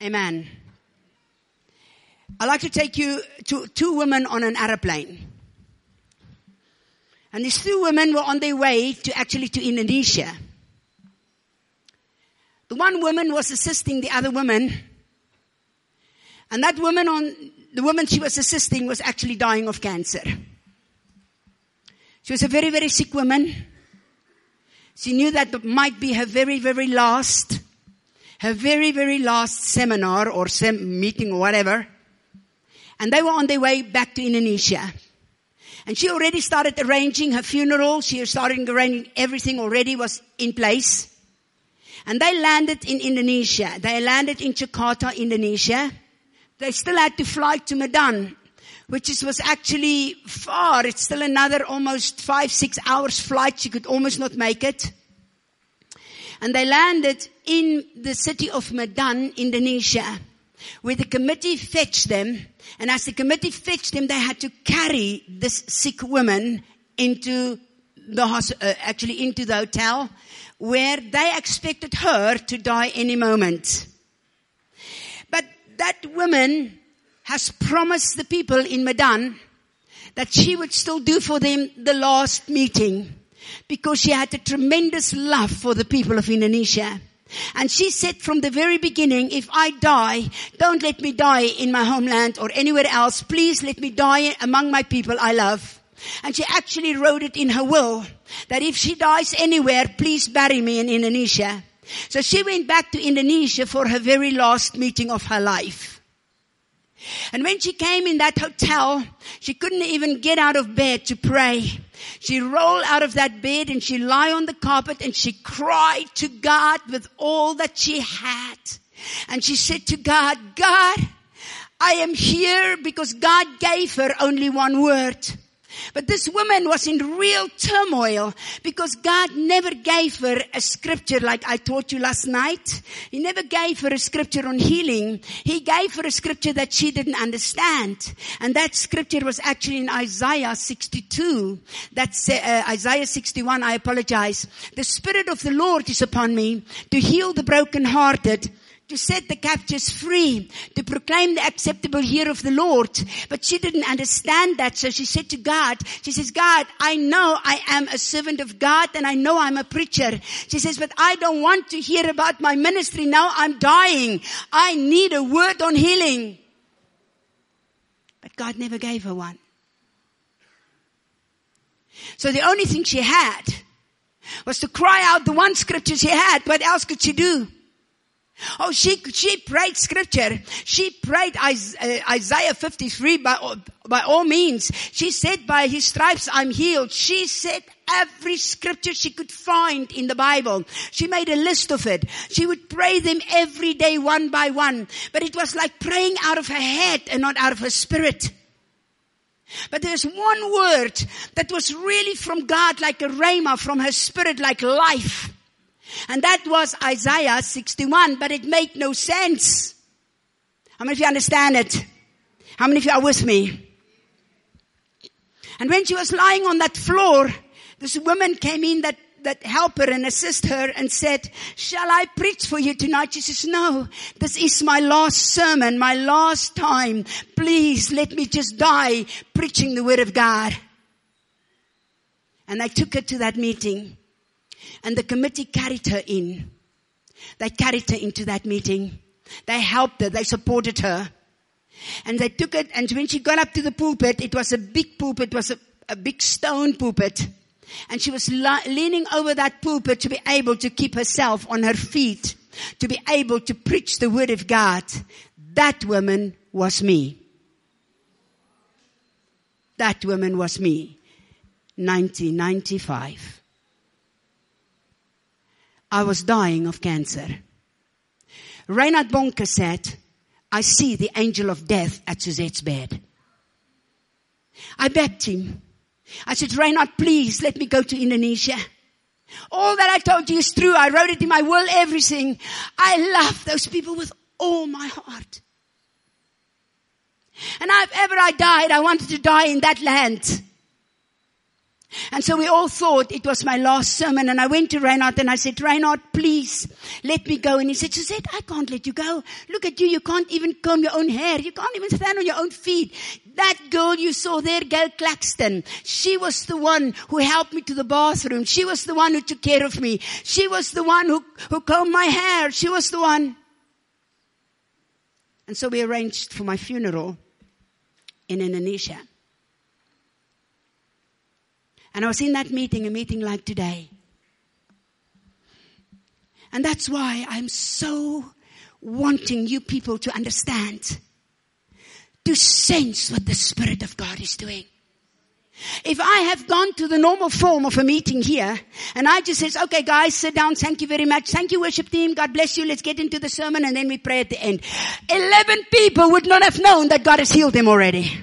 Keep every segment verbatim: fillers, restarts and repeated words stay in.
Amen. I'd like to take you to two women on an aeroplane. And these two women were on their way to actually to Indonesia. The one woman was assisting the other woman. And that woman on, the woman she was assisting was actually dying of cancer. She was a very, very sick woman. She knew that might be her very, very last, her very, very last seminar or sem- meeting or whatever. And they were on their way back to Indonesia. And she already started arranging her funeral. She started arranging everything already was in place. And they landed in Indonesia. They landed in Jakarta, Indonesia. They still had to fly to Medan, which is, was actually far. It's still another almost five, six hours flight. She could almost not make it. And they landed in the city of Medan, Indonesia, where the committee fetched them. And as the committee fetched them, they had to carry this sick woman into the hos- uh, actually into the hotel, where they expected her to die any moment. But that woman has promised the people in Medan that she would still do for them the last meeting, because she had a tremendous love for the people of Indonesia. And she said from the very beginning, if I die, don't let me die in my homeland or anywhere else. Please let me die among my people I love. And she actually wrote it in her will that if she dies anywhere, please bury me in Indonesia. So she went back to Indonesia for her very last meeting of her life. And when she came in that hotel, she couldn't even get out of bed to pray. She rolled out of that bed and she lay on the carpet and she cried to God with all that she had. And she said to God, God, I am here because God gave her only one word. But this woman was in real turmoil because God never gave her a scripture like I taught you last night. He never gave her a scripture on healing. He gave her a scripture that she didn't understand. And that scripture was actually in Isaiah sixty-two. That's uh, Isaiah sixty-one, I apologize. The Spirit of the Lord is upon me to heal the brokenhearted, to set the captives free, to proclaim the acceptable year of the Lord. But she didn't understand that. So she said to God, she says, God, I know I am a servant of God and I know I'm a preacher. She says, but I don't want to hear about my ministry now. I'm dying. I need a word on healing. But God never gave her one. So the only thing she had was to cry out the one scripture she had. What else could she do? Oh, she, she prayed scripture. She prayed Isaiah fifty-three by, by all means. She said, by his stripes I'm healed. She said every scripture she could find in the Bible. She made a list of it. She would pray them every day one by one. But it was like praying out of her head and not out of her spirit. But there's one word that was really from God, like a rhema from her spirit, like life. And that was Isaiah sixty-one, but it made no sense. How many of you understand it? How many of you are with me? And when she was lying on that floor, this woman came in that, that helped her and assist her and said, shall I preach for you tonight? She says, no, this is my last sermon, my last time. Please let me just die preaching the word of God. And I took her to that meeting. And the committee carried her in. They carried her into that meeting. They helped her. They supported her. And they took it. And when she got up to the pulpit, it was a big pulpit. It was a, a big stone pulpit. And she was le- leaning over that pulpit to be able to keep herself on her feet, to be able to preach the word of God. That woman was me. That woman was me. nineteen ninety-five. I was dying of cancer. Reinhard Bonke said, I see the angel of death at Suzette's bed. I begged him. I said, Reinhard, please let me go to Indonesia. All that I told you is true. I wrote it in my will, everything. I love those people with all my heart. And if ever I died, I wanted to die in that land. And so we all thought it was my last sermon, and I went to Reinhard and I said, Reinhard, please let me go. And he said, Suzette, I can't let you go. Look at you. You can't even comb your own hair. You can't even stand on your own feet. That girl you saw there, Gail Claxton, she was the one who helped me to the bathroom. She was the one who took care of me. She was the one who, who combed my hair. She was the one. And so we arranged for my funeral in Indonesia. And I was in that meeting, a meeting like today. And that's why I'm so wanting you people to understand, to sense what the Spirit of God is doing. If I have gone to the normal form of a meeting here, and I just says, okay guys, sit down, thank you very much, thank you worship team, God bless you, let's get into the sermon, and then we pray at the end. Eleven people would not have known that God has healed them already.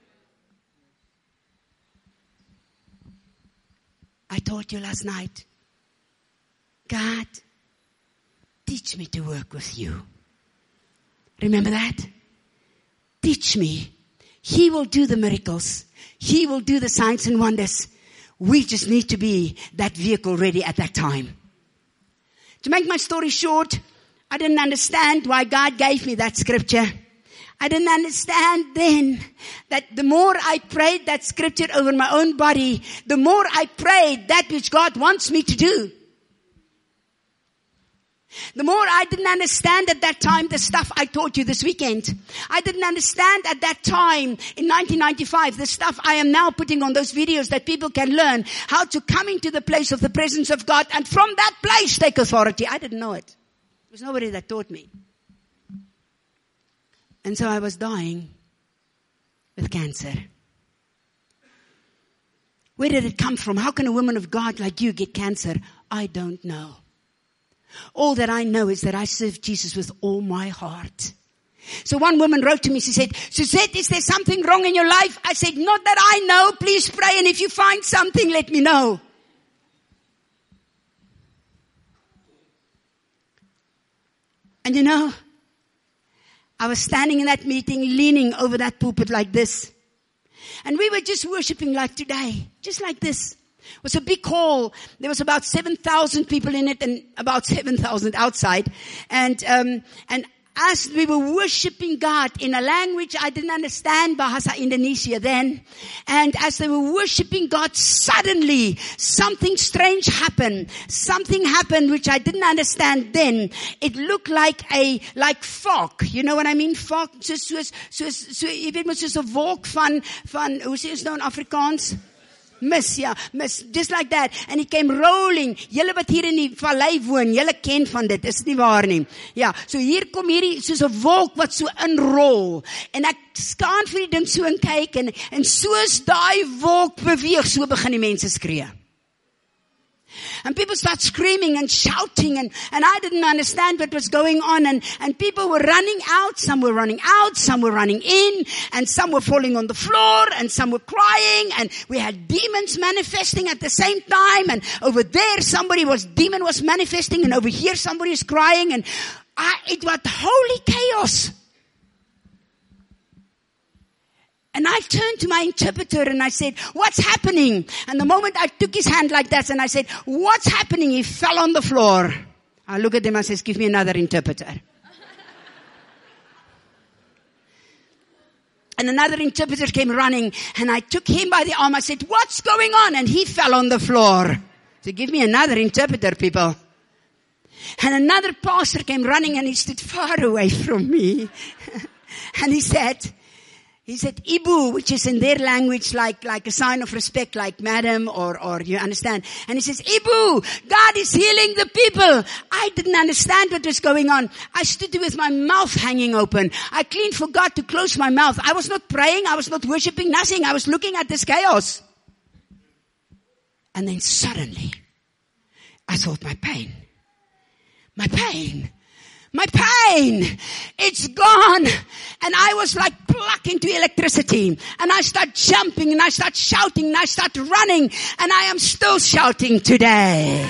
I told you last night, God, teach me to work with you. Remember that? Teach me. He will do the miracles. He will do the signs and wonders. We just need to be that vehicle ready at that time. To make my story short, I didn't understand why God gave me that scripture. I didn't understand then that the more I prayed that scripture over my own body, the more I prayed that which God wants me to do. The more I didn't understand at that time the stuff I taught you this weekend. I didn't understand at that time in nineteen ninety-five the stuff I am now putting on those videos that people can learn how to come into the place of the presence of God and from that place take authority. I didn't know it. There was nobody that taught me. And so I was dying with cancer. Where did it come from? How can a woman of God like you get cancer? I don't know. All that I know is that I serve Jesus with all my heart. So one woman wrote to me, she said, Suzette, is there something wrong in your life? I said, not that I know, please pray, and if you find something, let me know. And you know, I was standing in that meeting, leaning over that pulpit like this. And we were just worshiping like today, just like this. It was a big hall. There was about seven thousand people in it and about seven thousand outside. And, um, and as we were worshiping God in a language I didn't understand, Bahasa Indonesia then. And as they were worshiping God, suddenly something strange happened. Something happened which I didn't understand then. It looked like a, like fog. You know what I mean? Fog. So, so, so, so, jy weet mos soos 'n wolk van, van, hoe sê ons nou in Afrikaans? Mis, ja, mis, just like that. And it came rolling. Julle wat hier in die vallei woon, julle ken van dit, is nie waar nie. Ja, so hier kom hierdie, soos 'n wolk wat so inrol. En ek staan vir die ding so en kyk, en, en soos daai wolk beweeg, so begin die mense skree. And people start screaming and shouting, and, and I didn't understand what was going on, and, and people were running out, some were running out, some were running in, and some were falling on the floor, and some were crying, and we had demons manifesting at the same time, and over there somebody was, demon was manifesting, and over here somebody is crying, and I, it was holy chaos. And I turned to my interpreter and I said, what's happening? And the moment I took his hand like that and I said, what's happening? He fell on the floor. I look at him and I says, give me another interpreter. And another interpreter came running and I took him by the arm. I said, what's going on? And he fell on the floor. So give me another interpreter, people. And another pastor came running and he stood far away from me. And he said, He said, Ibu, which is in their language like, like a sign of respect, like madam or, or you understand. And he says, Ibu, God is healing the people. I didn't understand what was going on. I stood there with my mouth hanging open. I clean forgot to close my mouth. I was not praying. I was not worshiping, nothing. I was looking at this chaos. And then suddenly, I thought my pain, my pain. My pain, it's gone. And I was like plucked into electricity. And I start jumping and I start shouting and I start running. And I am still shouting today.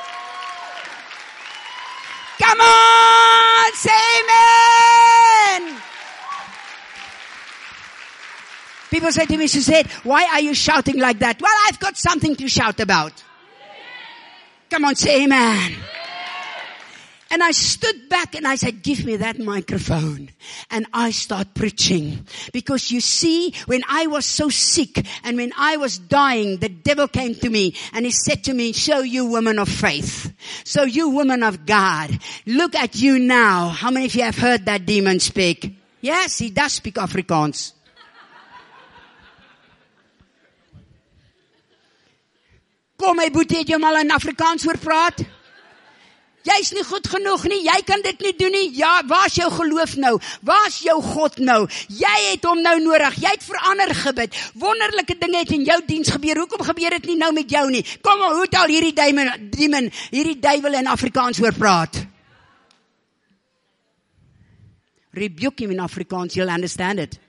Come on, say amen. People say to me, Suzette, why are you shouting like that? Well, I've got something to shout about. Come on, say amen. And I stood back and I said, give me that microphone. And I start preaching. Because you see, when I was so sick and when I was dying, the devil came to me and he said to me, so you woman of faith, so you woman of God, look at you now. How many of you have heard that demon speak? Yes, he does speak Afrikaans. Kom my boetie, het jy mal in Afrikaans hoor praat? Jy is nie goed genoeg nie, jy kan dit nie doen nie. Ja, waar is jou geloof nou? Waar is jou God nou? Jy het hom nou nodig, jy het verander gebid. Wonderlike dinge het in jou diens gebeur, hoekom gebeur dit nie nou met jou nie? Kom maar, hoe het al hierdie demon, demon hierdie duiwel in Afrikaans hoor praat? Rebuke him in Afrikaans, you'll understand it.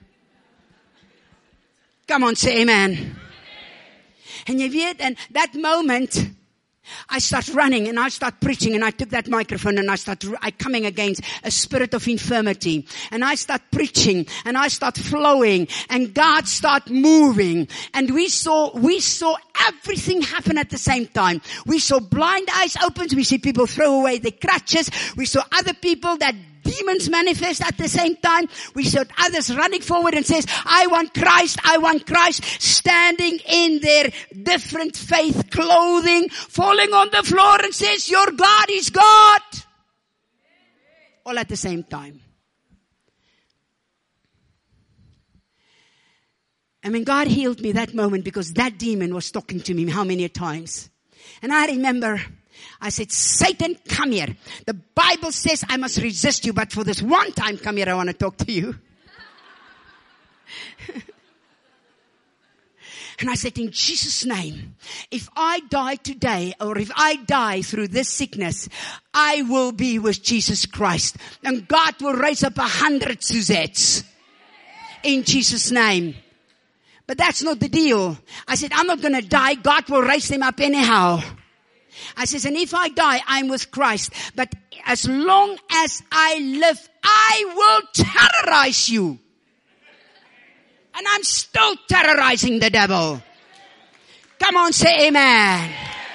Come on, say amen. And you weet, and that moment, I start running and I start preaching and I took that microphone and I start I coming against a spirit of infirmity and I start preaching and I start flowing and God start moving and we saw we saw everything happen at the same time. We saw blind eyes open, we see people throw away their crutches, we saw other people that demons manifest at the same time. We saw others running forward and says, I want Christ, I want Christ, standing in their different faith clothing, falling on the floor and says, your God is God. All at the same time. And when God healed me that moment, because that demon was talking to me how many times. And I remember, I said, Satan, come here. The Bible says I must resist you, but for this one time, come here, I want to talk to you. And I said, in Jesus' name, if I die today, or if I die through this sickness, I will be with Jesus Christ. And God will raise up a hundred Suzettes. In Jesus' name. But that's not the deal. I said, I'm not going to die. God will raise them up anyhow. I says, and if I die, I'm with Christ. But as long as I live, I will terrorize you. And I'm still terrorizing the devil. Come on, say amen.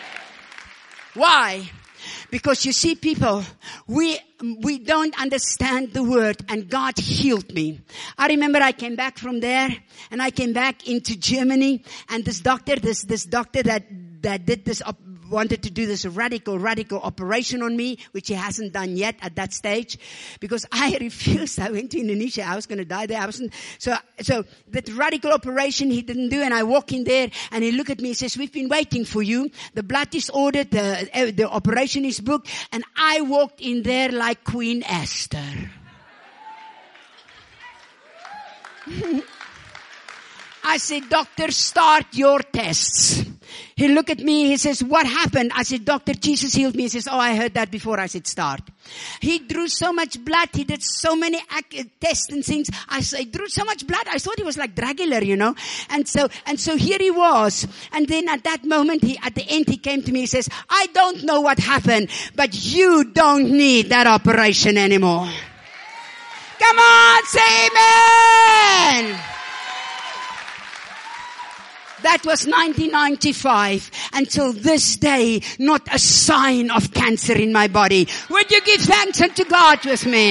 Why? Because you see, people, we we don't understand the word, and God healed me. I remember I came back from there, and I came back into Germany, and this doctor, this this doctor that that did this op- wanted to do this radical, radical operation on me, which he hasn't done yet at that stage, because I refused. I went to Indonesia. I was going to die there. I wasn't. So, so that radical operation he didn't do, and I walk in there, and he looked at me and says, we've been waiting for you. The blood is ordered, the, the operation is booked, and I walked in there like Queen Esther. I said, doctor, start your tests. He looked at me, he says, what happened? I said, doctor, Jesus healed me. He says, oh, I heard that before. I said, start. He drew so much blood. He did so many tests and things. I said, he drew so much blood. I thought he was like Dracula, you know. And so, and so here he was. And then at that moment, he, at the end, he came to me. He says, I don't know what happened, but you don't need that operation anymore. Come on, say amen. That was nineteen ninety-five. Until this day, not a sign of cancer in my body. Would you give thanks unto God with me?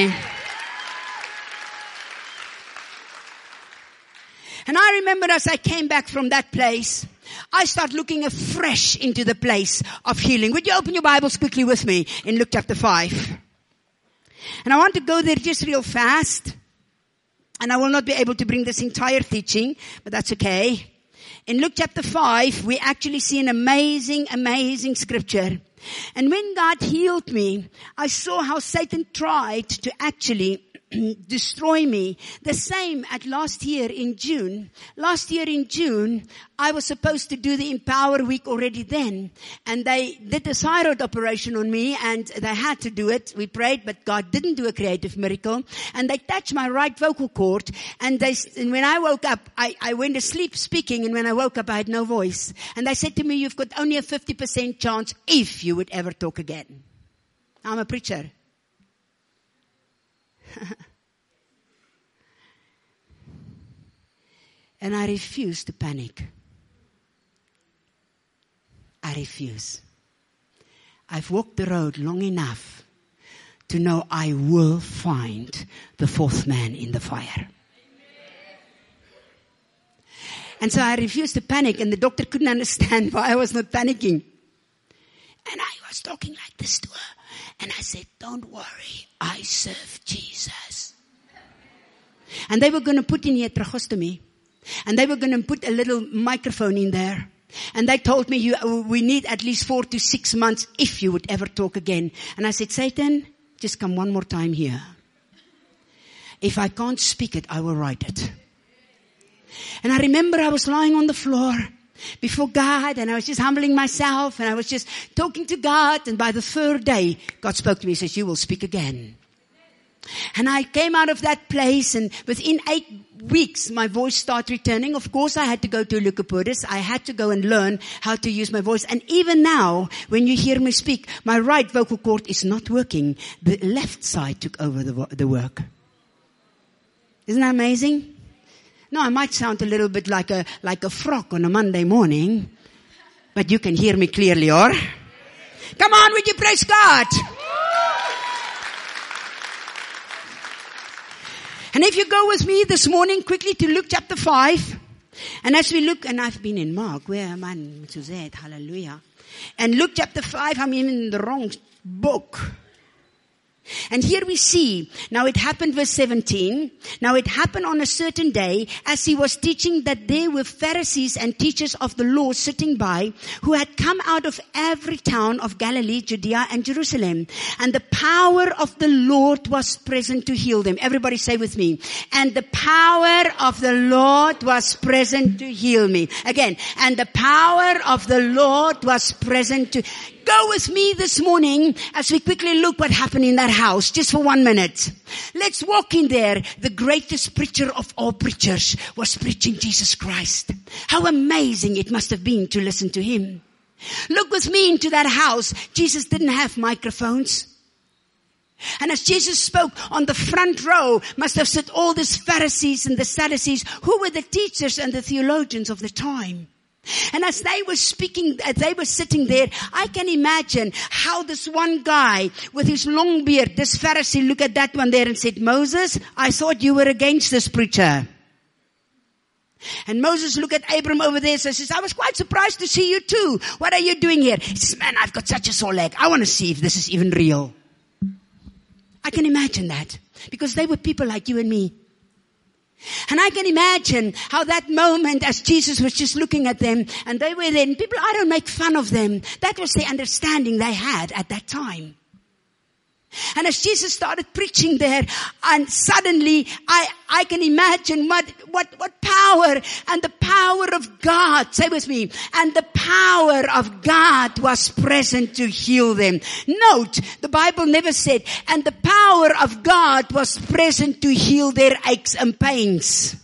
And I remember as I came back from that place, I start looking afresh into the place of healing. Would you open your Bibles quickly with me in Luke chapter five? And I want to go there just real fast. And I will not be able to bring this entire teaching, but that's okay. In Luke chapter five, we actually see an amazing, amazing scripture. And when God healed me, I saw how Satan tried to actually destroy me. The same at last year in June. Last year in June, I was supposed to do the Empower Week already then. And they did a thyroid operation on me, and they had to do it. We prayed, but God didn't do a creative miracle. And they touched my right vocal cord. And they, and when I woke up, I, I went to sleep speaking, and when I woke up, I had no voice. And they said to me, you've got only a fifty percent chance if you would ever talk again. I'm a preacher. And I refuse to panic. I refuse. I've walked the road long enough to know I will find the fourth man in the fire. And so I refused to panic, and the doctor couldn't understand why I was not panicking. And I was talking like this to her. And I said, don't worry, I serve Jesus. And they were going to put in here tracheostomy. And they were going to put a little microphone in there. And they told me, you, we need at least four to six months if you would ever talk again. And I said, Satan, just come one more time here. If I can't speak it, I will write it. And I remember I was lying on the floor before God, and I was just humbling myself, and I was just talking to God. And by the third day, God spoke to me and says, you will speak again. And I came out of that place, and within eight weeks, my voice started returning. Of course, I had to go to Leukopolis. I had to go and learn how to use my voice. And even now, when you hear me speak, my right vocal cord is not working. The left side took over the, the work. Isn't that amazing? No, I might sound a little bit like a, like a frog on a Monday morning, but you can hear me clearly, or? Come on, would you praise God? And if you go with me this morning quickly to Luke chapter five, and as we look, and I've been in Mark, where am I? Suzette, hallelujah. And Luke chapter five, I'm in the wrong book. And here we see, now it happened verse seventeen, now it happened on a certain day as he was teaching that there were Pharisees and teachers of the law sitting by who had come out of every town of Galilee, Judea and Jerusalem. And the power of the Lord was present to heal them. Everybody say with me. And the power of the Lord was present to heal me. Again, and the power of the Lord was present to Go with me this morning as we quickly look what happened in that house, just for one minute. Let's walk in there. The greatest preacher of all preachers was preaching Jesus Christ. How amazing it must have been to listen to him. Look with me into that house. Jesus didn't have microphones. And as Jesus spoke, on the front row must have sat all these Pharisees and the Sadducees, who were the teachers and the theologians of the time. And as they were speaking, as they were sitting there, I can imagine how this one guy with his long beard, this Pharisee, looked at that one there and said, Moses, I thought you were against this preacher. And Moses looked at Abram over there and says, I was quite surprised to see you too. What are you doing here? He says, man, I've got such a sore leg. I want to see if this is even real. I can imagine that because they were people like you and me. And I can imagine how that moment as Jesus was just looking at them and they were there, and people, I don't make fun of them. That was the understanding they had at that time. And as Jesus started preaching there, and suddenly I, I can imagine what, what, what power and the power of God, say with me, and the power of God was present to heal them. Note, the Bible never said, and the power of God was present to heal their aches and pains.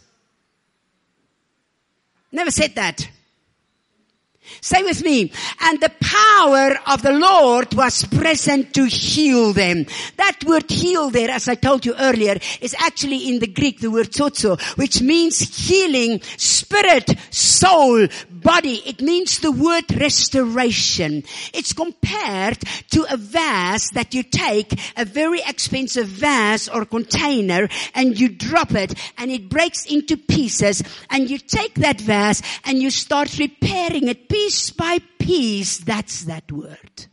Never said that. Say with me, and the power of the Lord was present to heal them. That word heal there, as I told you earlier, is actually in the Greek, the word sozo, which means healing, spirit, soul, body. It means the word restoration. It's compared to a vase that you take, a very expensive vase or container, and you drop it, and it breaks into pieces, and you take that vase, and you start repairing it piece by piece. That's that word.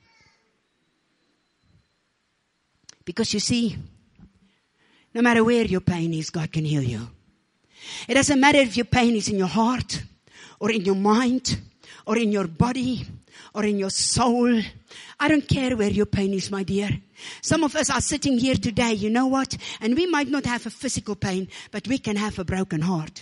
Because you see, no matter where your pain is, God can heal you. It doesn't matter if your pain is in your heart, or in your mind, or in your body, or in your soul. I don't care where your pain is, my dear. Some of us are sitting here today, you know what? And we might not have a physical pain, but we can have a broken heart.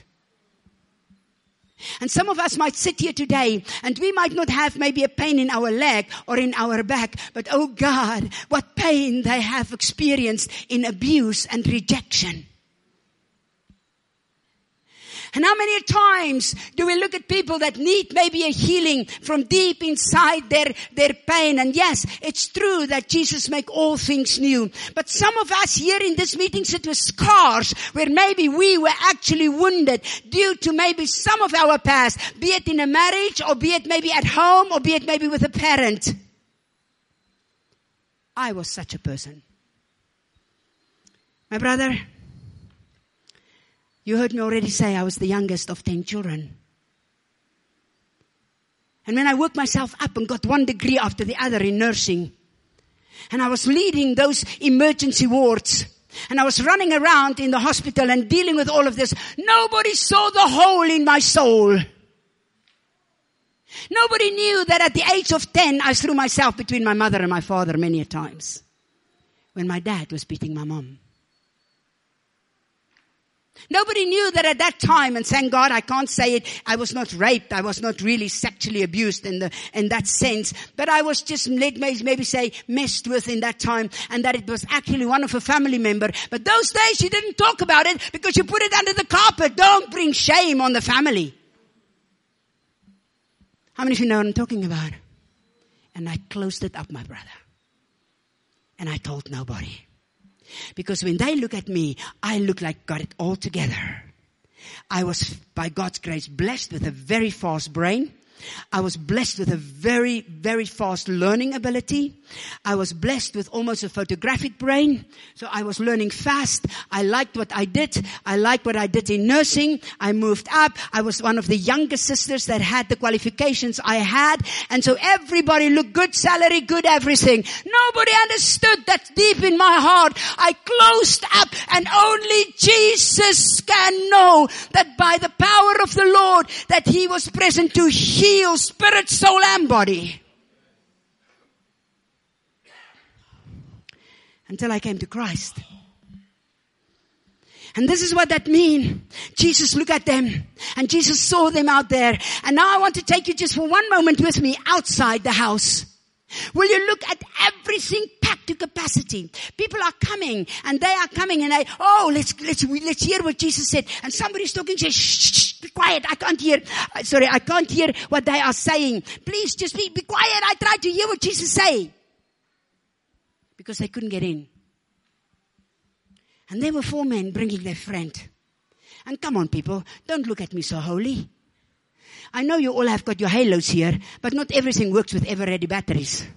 And some of us might sit here today and we might not have maybe a pain in our leg or in our back, but oh God, what pain they have experienced in abuse and rejection. And how many times do we look at people that need maybe a healing from deep inside their, their pain? And yes, it's true that Jesus make all things new. But some of us here in this meeting sit with scars where maybe we were actually wounded due to maybe some of our past, be it in a marriage or be it maybe at home or be it maybe with a parent. I was such a person. My brother, you heard me already say I was the youngest of ten children. And when I worked myself up and got one degree after the other in nursing, and I was leading those emergency wards, and I was running around in the hospital and dealing with all of this, nobody saw the hole in my soul. Nobody knew that at the age of ten, I threw myself between my mother and my father many a times when my dad was beating my mom. Nobody knew that at that time, and thank God I can't say it, I was not raped, I was not really sexually abused in the in that sense, but I was just, let me maybe say, messed with in that time, and that it was actually one of a family member. But those days you didn't talk about it because you put it under the carpet. Don't bring shame on the family. How many of you know what I'm talking about? And I closed it up, my brother. And I told nobody. Because when they look at me, I look like got it all together. I was, by God's grace, blessed with a very fast brain. I was blessed with a very, very fast learning ability. I was blessed with almost a photographic brain. So I was learning fast. I liked what I did. I liked what I did in nursing. I moved up. I was one of the youngest sisters that had the qualifications I had. And so everybody looked good, salary, good, everything. Nobody understood that deep in my heart. I closed up, and only Jesus can know that by the power of the Lord that He was present to heal Heal spirit, soul, and body. Until I came to Christ. And this is what that means. Jesus looked at them, and Jesus saw them out there. And now I want to take you just for one moment with me outside the house. Will you look at everything packed to capacity? People are coming, and they are coming, and they, oh, let's, let's, let's hear what Jesus said. And somebody's talking, says, shh, shh, be quiet. I can't hear, sorry, I can't hear what they are saying. Please just be, be quiet. I tried to hear what Jesus say. Because they couldn't get in. And there were four men bringing their friend. And come on, people, don't look at me so holy. I know you all have got your halos here, but not everything works with ever-ready batteries.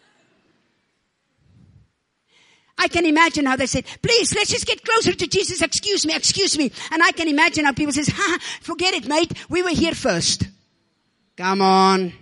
I can imagine how they said, please, let's just get closer to Jesus. Excuse me, excuse me. And I can imagine how people say, ha, forget it, mate. We were here first. Come on.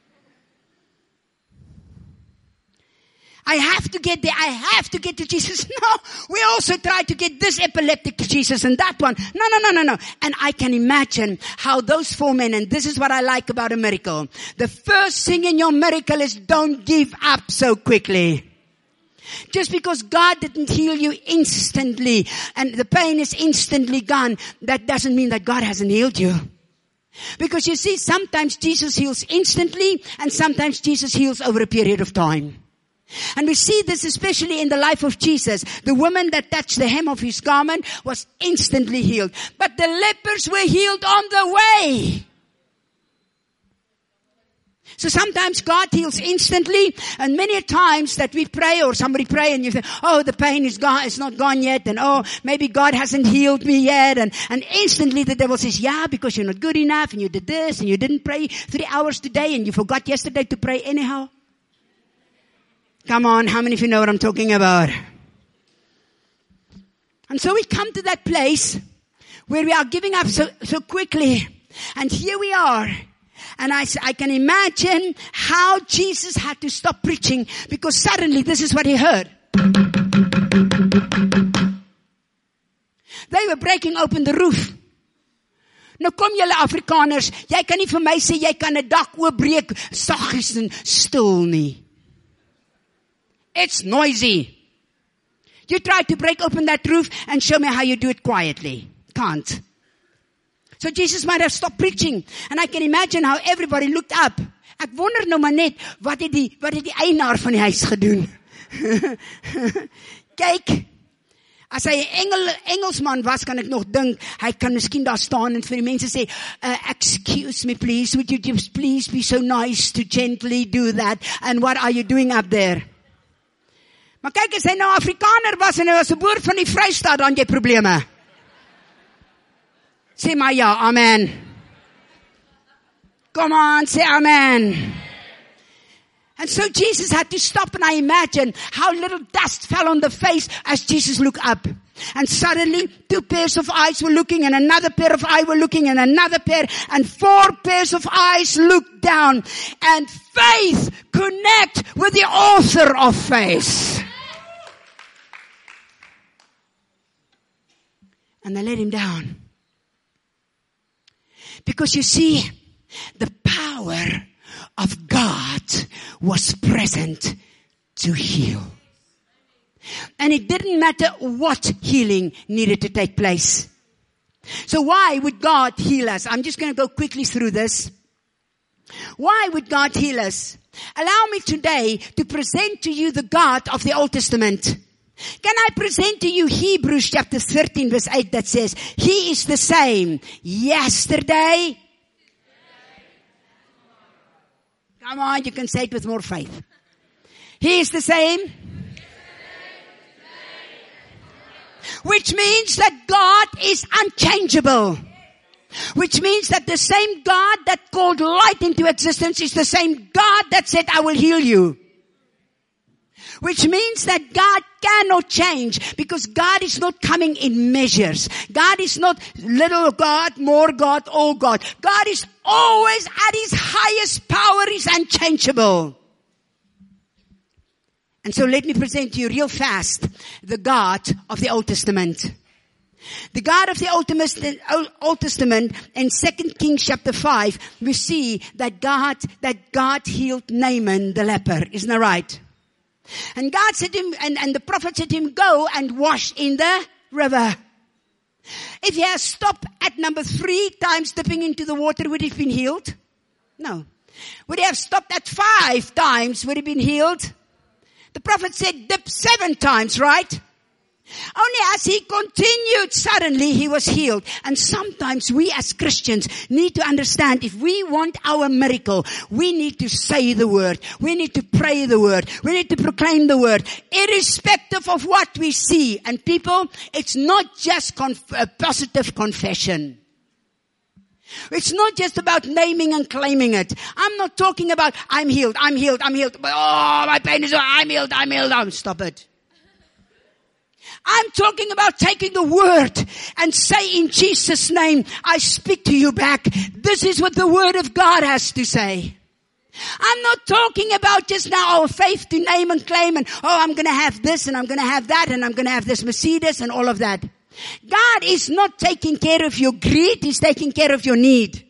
I have to get there. I have to get to Jesus. No, we also try to get this epileptic to Jesus and that one. No, no, no, no, no. And I can imagine how those four men, and this is what I like about a miracle. The first thing in your miracle is don't give up so quickly. Just because God didn't heal you instantly and the pain is instantly gone, that doesn't mean that God hasn't healed you. Because you see, sometimes Jesus heals instantly and sometimes Jesus heals over a period of time. And we see this especially in the life of Jesus. The woman that touched the hem of His garment was instantly healed. But the lepers were healed on the way. So sometimes God heals instantly, and many times that we pray or somebody pray and you think, oh, the pain is gone, it's not gone yet, and oh, maybe God hasn't healed me yet, and, and instantly the devil says, yeah, because you're not good enough, and you did this, and you didn't pray three hours today, and you forgot yesterday to pray anyhow. Come on, how many of you know what I'm talking about? And so we come to that place where we are giving up so, so quickly. And here we are. And I, I can imagine how Jesus had to stop preaching because suddenly this is what He heard. They were breaking open the roof. Nou kom julle Afrikaners, jy kan nie vir my sê jy kan 'n dak oopbreek saggies en stil nie. It's noisy. You try to break open that roof and show me how you do it quietly. Can't. So Jesus might have stopped preaching. And I can imagine how everybody looked up. Ek wonder nou maar net, wat het die, wat het die eienaar van die huis gedoen? Kyk, As hy 'n Engel, Engelsman was, kan ek nog dink, hy kan miskien daar staan en vir die mense sê, uh, excuse me please, would you just please be so nice to gently do that, and what are you doing up there? Maar kyk, as hy nou Afrikaner was, en hy was 'n boer van die Vrystaat, dan jy probleme. Sê maar ja, amen. Come on, say amen. And so Jesus had to stop, and I imagine how little dust fell on the face as Jesus looked up. And suddenly two pairs of eyes were looking, and another pair of eyes were looking, and another pair, and four pairs of eyes looked down. And faith connect with the author of faith. And they let him down. Because you see, the power of God was present to heal. And it didn't matter what healing needed to take place. So why would God heal us? I'm just going to go quickly through this. Why would God heal us? Allow me today to present to you the God of the Old Testament. Can I present to you Hebrews chapter thirteen verse eight that says, He is the same yesterday. Come on, you can say it with more faith. He is the same. Which means that God is unchangeable. Which means that the same God that called light into existence is the same God that said, I will heal you. Which means that God cannot change, because God is not coming in measures. God is not little God, more God, all God. God is always at His highest power, is unchangeable. And so let me present to you real fast the God of the Old Testament. The God of the Old Testament, in Second Kings chapter five, we see that God, that God healed Naaman the leper. Isn't that right? And God said to him, and, and the prophet said to him, go and wash in the river. If he has stopped at number three times dipping into the water, would he have been healed? No. Would he have stopped at five times, would he have been healed? The prophet said dip seven times, right? Only as he continued, suddenly he was healed. And sometimes we as Christians need to understand, if we want our miracle, we need to say the word. We need to pray the word. We need to proclaim the word, irrespective of what we see. And people, it's not just conf- a positive confession. It's not just about naming and claiming it. I'm not talking about, I'm healed, I'm healed, I'm healed. Oh, my pain is, I'm healed, I'm healed. I'm, stop it. I'm talking about taking the word and say, in Jesus' name, I speak to you back. This is what the word of God has to say. I'm not talking about just now our faith to name and claim and, oh, I'm going to have this and I'm going to have that and I'm going to have this Mercedes and all of that. God is not taking care of your greed. He's taking care of your need.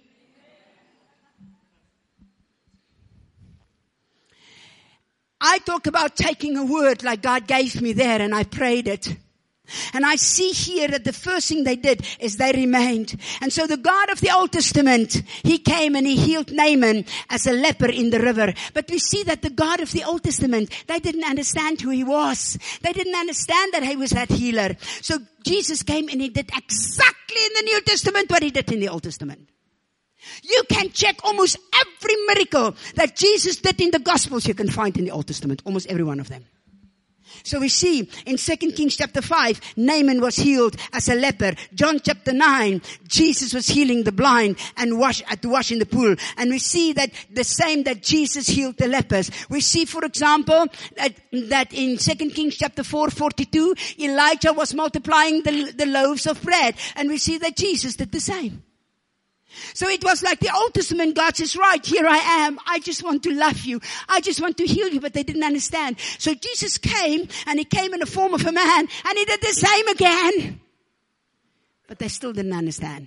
I talk about taking a word like God gave me there, and I prayed it. And I see here that the first thing they did is they remained. And so the God of the Old Testament, He came and He healed Naaman as a leper in the river. But we see that the God of the Old Testament, they didn't understand who He was. They didn't understand that He was that healer. So Jesus came and He did exactly in the New Testament what He did in the Old Testament. You can check almost every miracle that Jesus did in the Gospels you can find in the Old Testament. Almost every one of them. So we see in Second Kings chapter five, Naaman was healed as a leper. John chapter nine, Jesus was healing the blind and wash, at the wash in the pool. And we see that the same that Jesus healed the lepers. We see, for example, that, that in Second Kings chapter four, forty-two, Elijah was multiplying the, the loaves of bread. And we see that Jesus did the same. So it was like the Old Testament, God says, right, here I am. I just want to love you. I just want to heal you, but they didn't understand. So Jesus came, and He came in the form of a man, and He did the same again. But they still didn't understand.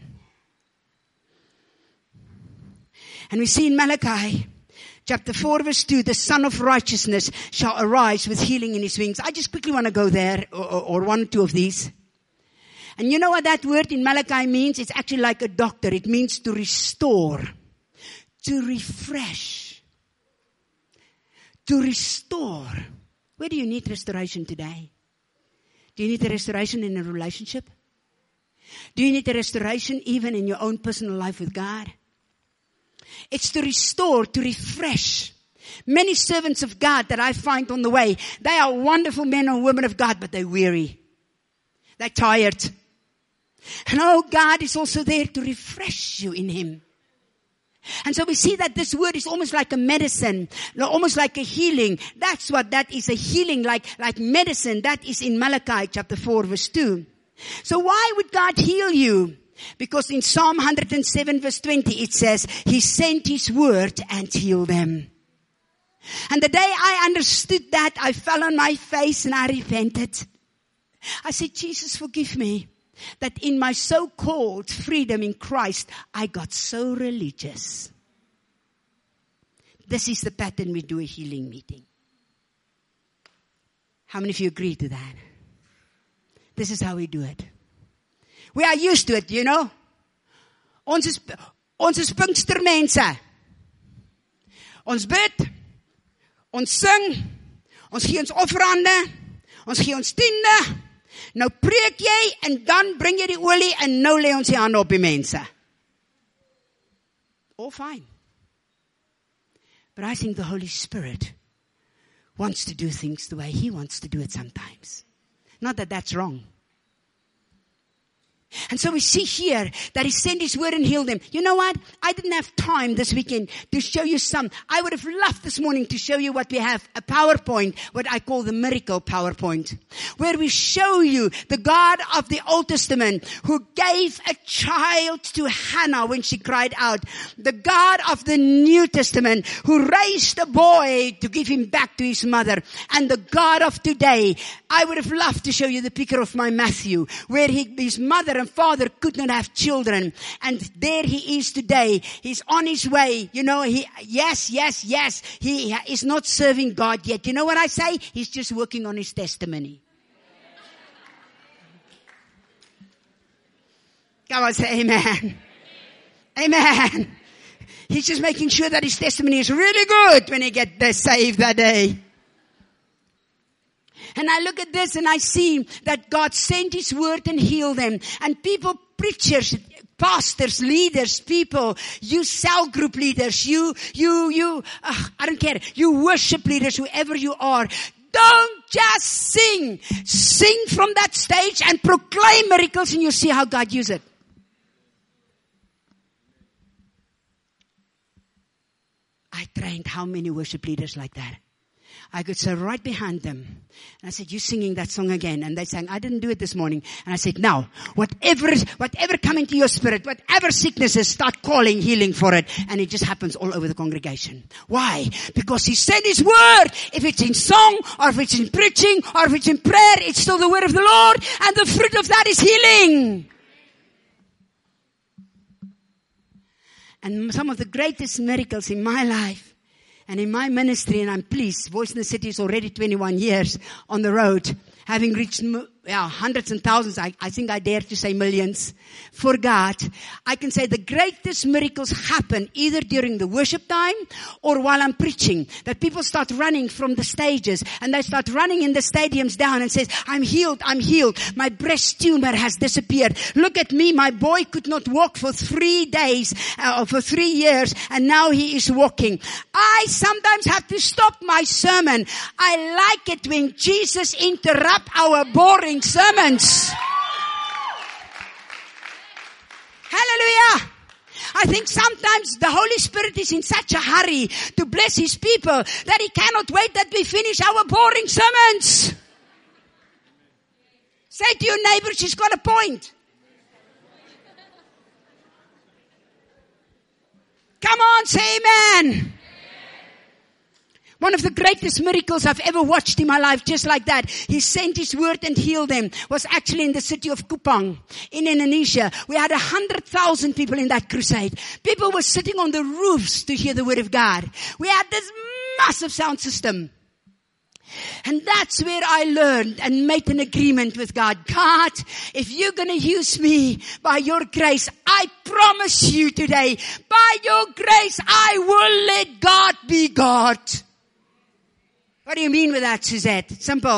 And we see in Malachi, chapter four verse two, the Son of Righteousness shall arise with healing in His wings. I just quickly want to go there, or, or one or two of these. And you know what that word in Malachi means? It's actually like a doctor. It means to restore, to refresh, to restore. Where do you need restoration today? Do you need a restoration in a relationship? Do you need a restoration even in your own personal life with God? It's to restore, to refresh. Many servants of God that I find on the way, they are wonderful men and women of God, but they're weary. They're tired. And oh, God is also there to refresh you in Him. And so we see that this word is almost like a medicine, almost like a healing. That's what that is, a healing, like, like medicine. That is in Malachi chapter four verse two. So why would God heal you? Because in Psalm one hundred seven verse twenty it says, He sent His word and healed them. And the day I understood that, I fell on my face and I repented. I said, Jesus, forgive me that in my so-called freedom in Christ, I got so religious. This is the pattern we do a healing meeting. How many of you agree to that? This is how we do it. We are used to it, you know. Ons is, ons is Pinkstermense. Ons bid, ons sing, ons gee ons offerande, ons gee ons tiende. Nou preek jy en dan bring jy die olie en nou lê ons die hande op die mense. All fine. But I think the Holy Spirit wants to do things the way He wants to do it sometimes. Not that that's wrong. And so we see here that He sent His word and healed them. You know what? I didn't have time this weekend to show you some. I would have loved this morning to show you what we have, a PowerPoint, what I call the miracle PowerPoint, where we show you the God of the Old Testament who gave a child to Hannah when she cried out. The God of the New Testament who raised a boy to give him back to his mother. And the God of today. I would have loved to show you the picture of my Matthew, where he, his mother and father could not have children. And there he is today. He's on his way. You know, he, yes, yes, yes. He is not serving God yet. You know what I say? He's just working on his testimony. Come on, say amen. Amen. He's just making sure that his testimony is really good when he gets saved that day. And I look at this and I see that God sent His word and healed them. And people, preachers, pastors, leaders, people, you cell group leaders, you, you, you, uh, I don't care, you worship leaders, whoever you are, don't just sing. Sing from that stage and proclaim miracles and you'll see how God uses it. I trained how many worship leaders like that? I could sit right behind them. And I said, you singing that song again. And they sang, I didn't do it this morning. And I said, now, whatever is, whatever come into your spirit, whatever sicknesses, start calling healing for it. And it just happens all over the congregation. Why? Because He sent His word. If it's in song, or if it's in preaching, or if it's in prayer, it's still the word of the Lord. And the fruit of that is healing. And some of the greatest miracles in my life, and in my ministry, and I'm pleased, Voice in the City is already twenty-one years on the road, having reached yeah, hundreds and thousands, I, I think I dare to say millions, for God. I can say the greatest miracles happen either during the worship time or while I'm preaching. That people start running from the stages and they start running in the stadiums down and says, I'm healed, I'm healed. My breast tumor has disappeared. Look at me, my boy could not walk for three days, uh, or for three years, and now he is walking. I sometimes have to stop my sermon. I like it when Jesus interrupts our boring sermons. Hallelujah. I think sometimes the Holy Spirit is in such a hurry to bless His people that He cannot wait that we finish our boring sermons. Say to your neighbor, she's got a point. Come on, say amen. One of the greatest miracles I've ever watched in my life, just like that. He sent His word and healed them, was actually in the city of Kupang in Indonesia. We had a hundred thousand people in that crusade. People were sitting on the roofs to hear the word of God. We had this massive sound system. And that's where I learned and made an agreement with God. God, if you're going to use me by your grace, I promise you today, by your grace, I will let God be God. What do you mean with that, Suzette? Simple.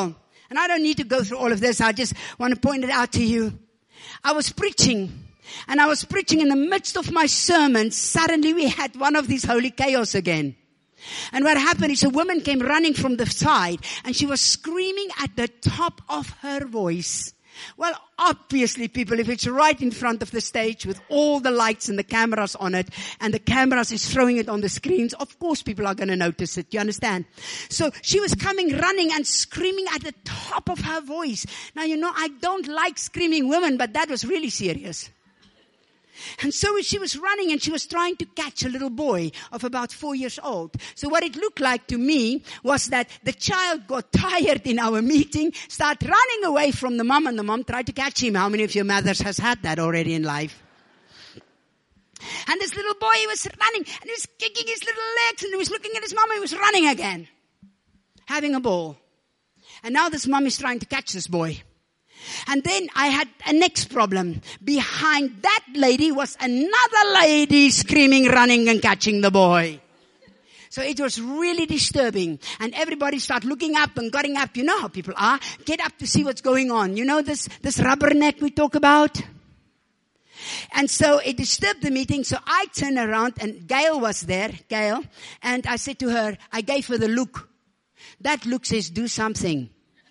And I don't need to go through all of this. I just want to point it out to you. I was preaching. And I was preaching in the midst of my sermon. Suddenly we had one of these holy chaos again. And what happened is a woman came running from the side. And she was screaming at the top of her voice. Well, obviously, people, if it's right in front of the stage with all the lights and the cameras on it, and the cameras is throwing it on the screens, of course people are going to notice it. You understand? So she was coming, running and screaming at the top of her voice. Now, you know, I don't like screaming women, but that was really serious. And so she was running and she was trying to catch a little boy of about four years old. So what it looked like to me was that the child got tired in our meeting, started running away from the mom, and the mom tried to catch him. How many of your mothers has had that already in life? And this little boy, he was running and he was kicking his little legs and he was looking at his mom and he was running again, having a ball. And now this mom is trying to catch this boy. And then I had a next problem. Behind that lady was another lady screaming, running and catching the boy. So it was really disturbing. And everybody started looking up and getting up. You know how people are. Get up to see what's going on. You know this, this rubberneck we talk about? And so it disturbed the meeting. So I turned around and Gail was there, Gail. And I said to her, I gave her the look. That look says, do something.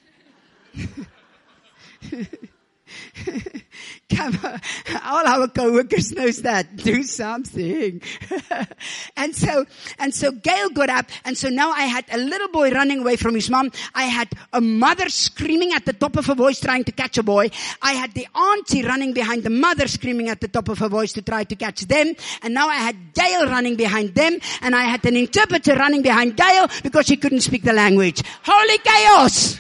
Come on. All our co-workers knows that. Do something. and so, and so Gail got up, and so now I had a little boy running away from his mom. I had a mother screaming at the top of her voice trying to catch a boy. I had the auntie running behind the mother screaming at the top of her voice to try to catch them. And now I had Gail running behind them, and I had an interpreter running behind Gail because she couldn't speak the language. Holy chaos!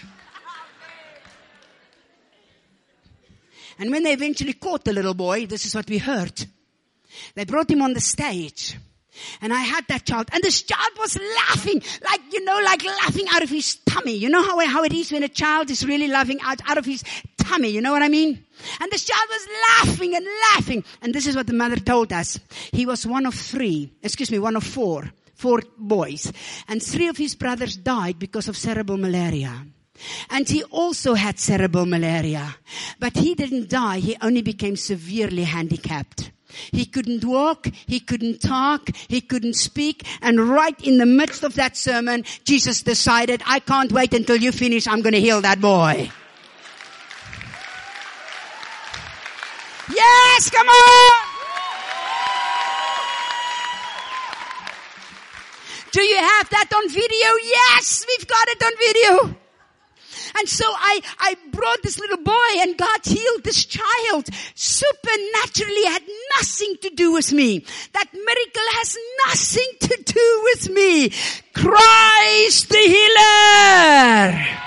And when they eventually caught the little boy, this is what we heard. They brought him on the stage. And I had that child. And this child was laughing. Like, you know, like laughing out of his tummy. You know how, how it is when a child is really laughing out, out of his tummy. You know what I mean? And this child was laughing and laughing. And this is what the mother told us. He was one of three. Excuse me, one of four. Four boys. And three of his brothers died because of cerebral malaria. And he also had cerebral malaria. But he didn't die. He only became severely handicapped. He couldn't walk. He couldn't talk. He couldn't speak. And right in the midst of that sermon, Jesus decided, I can't wait until you finish. I'm going to heal that boy. Yes, come on! Do you have that on video? Yes, we've got it on video. And so I, I brought this little boy and God healed this child. Supernaturally had nothing to do with me. That miracle has nothing to do with me. Christ the healer.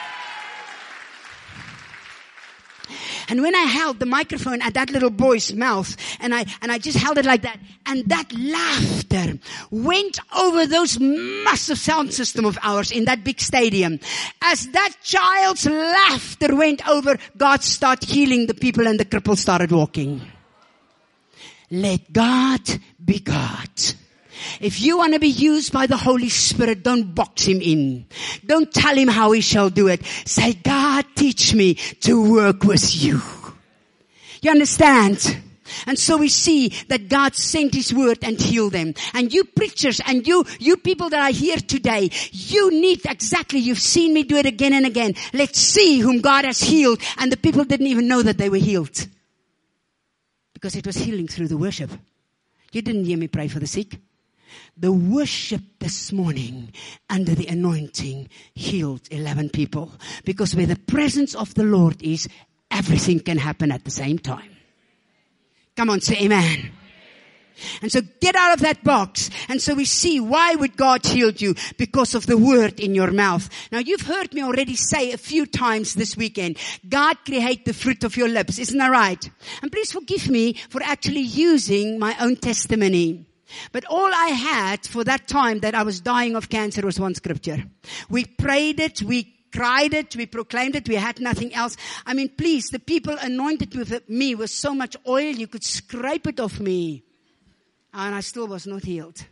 And when I held the microphone at that little boy's mouth, and I, and I just held it like that, and that laughter went over those massive sound system of ours in that big stadium. As that child's laughter went over, God started healing the people and the cripples started walking. Let God be God. If you want to be used by the Holy Spirit, don't box him in. Don't tell him how he shall do it. Say, God, teach me to work with you. You understand? And so we see that God sent his word and healed them. And you preachers and you, you people that are here today, you need exactly, you've seen me do it again and again. Let's see whom God has healed. And the people didn't even know that they were healed. Because it was healing through the worship. You didn't hear me pray for the sick. The worship this morning under the anointing healed eleven people. Because where the presence of the Lord is, everything can happen at the same time. Come on, say amen. And so get out of that box. And so we see, why would God heal you? Because of the word in your mouth. Now you've heard me already say a few times this weekend, God create the fruit of your lips. Isn't that right? And please forgive me for actually using my own testimony. But all I had for that time that I was dying of cancer was one scripture. We prayed it, we cried it, we proclaimed it, we had nothing else. I mean, please, the people anointed with me with so much oil, you could scrape it off me. And I still was not healed.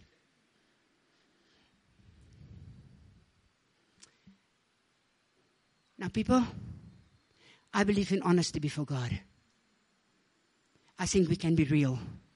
Now, people, I believe in honesty before God. I think we can be real.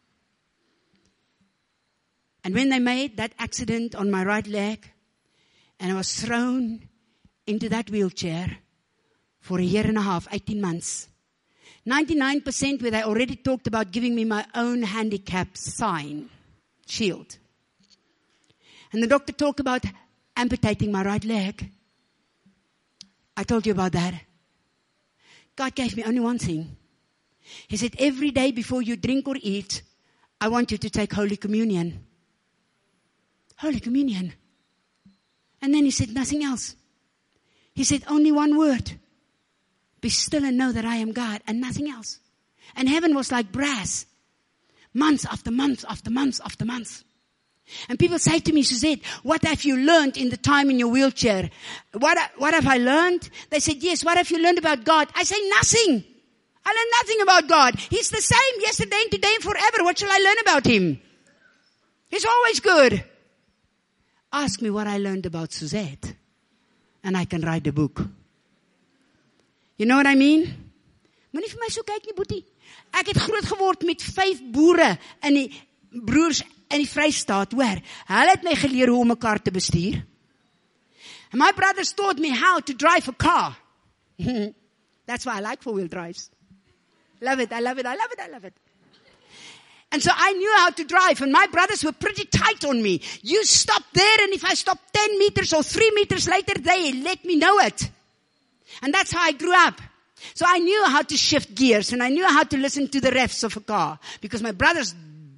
And when they made that accident on my right leg, and I was thrown into that wheelchair for a year and a half, eighteen months, ninety-nine percent where they already talked about giving me my own handicap sign, shield. And the doctor talked about amputating my right leg. I told you about that. God gave me only one thing. He said, every day before you drink or eat, I want you to take Holy Communion. Holy Communion. And then he said nothing else. He said only one word. Be still and know that I am God, and nothing else. And heaven was like brass. Months after months after months after months. And people say to me, Suzette, what have you learned in the time in your wheelchair? What, what have I learned? They said, yes, what have you learned about God? I say, nothing. I learned nothing about God. He's the same yesterday and today and forever. What shall I learn about Him? He's always good. Ask me what I learned about Suzette, and I can write a book. You know what I mean? Moenie vir my so kyk nie, boetie. Ek het groot geword met vyf boere in die broers in die Vrystaat, hoor. Hulle het my geleer hoe om 'n kar te bestuur. And my brothers taught me how to drive a car. That's why I like four-wheel drives. Love it, I love it, I love it, I love it. And so I knew how to drive, and my brothers were pretty tight on me. You stop there, and if I stop ten meters or three meters later, they let me know it. And that's how I grew up. So I knew how to shift gears, and I knew how to listen to the revs of a car, because my brothers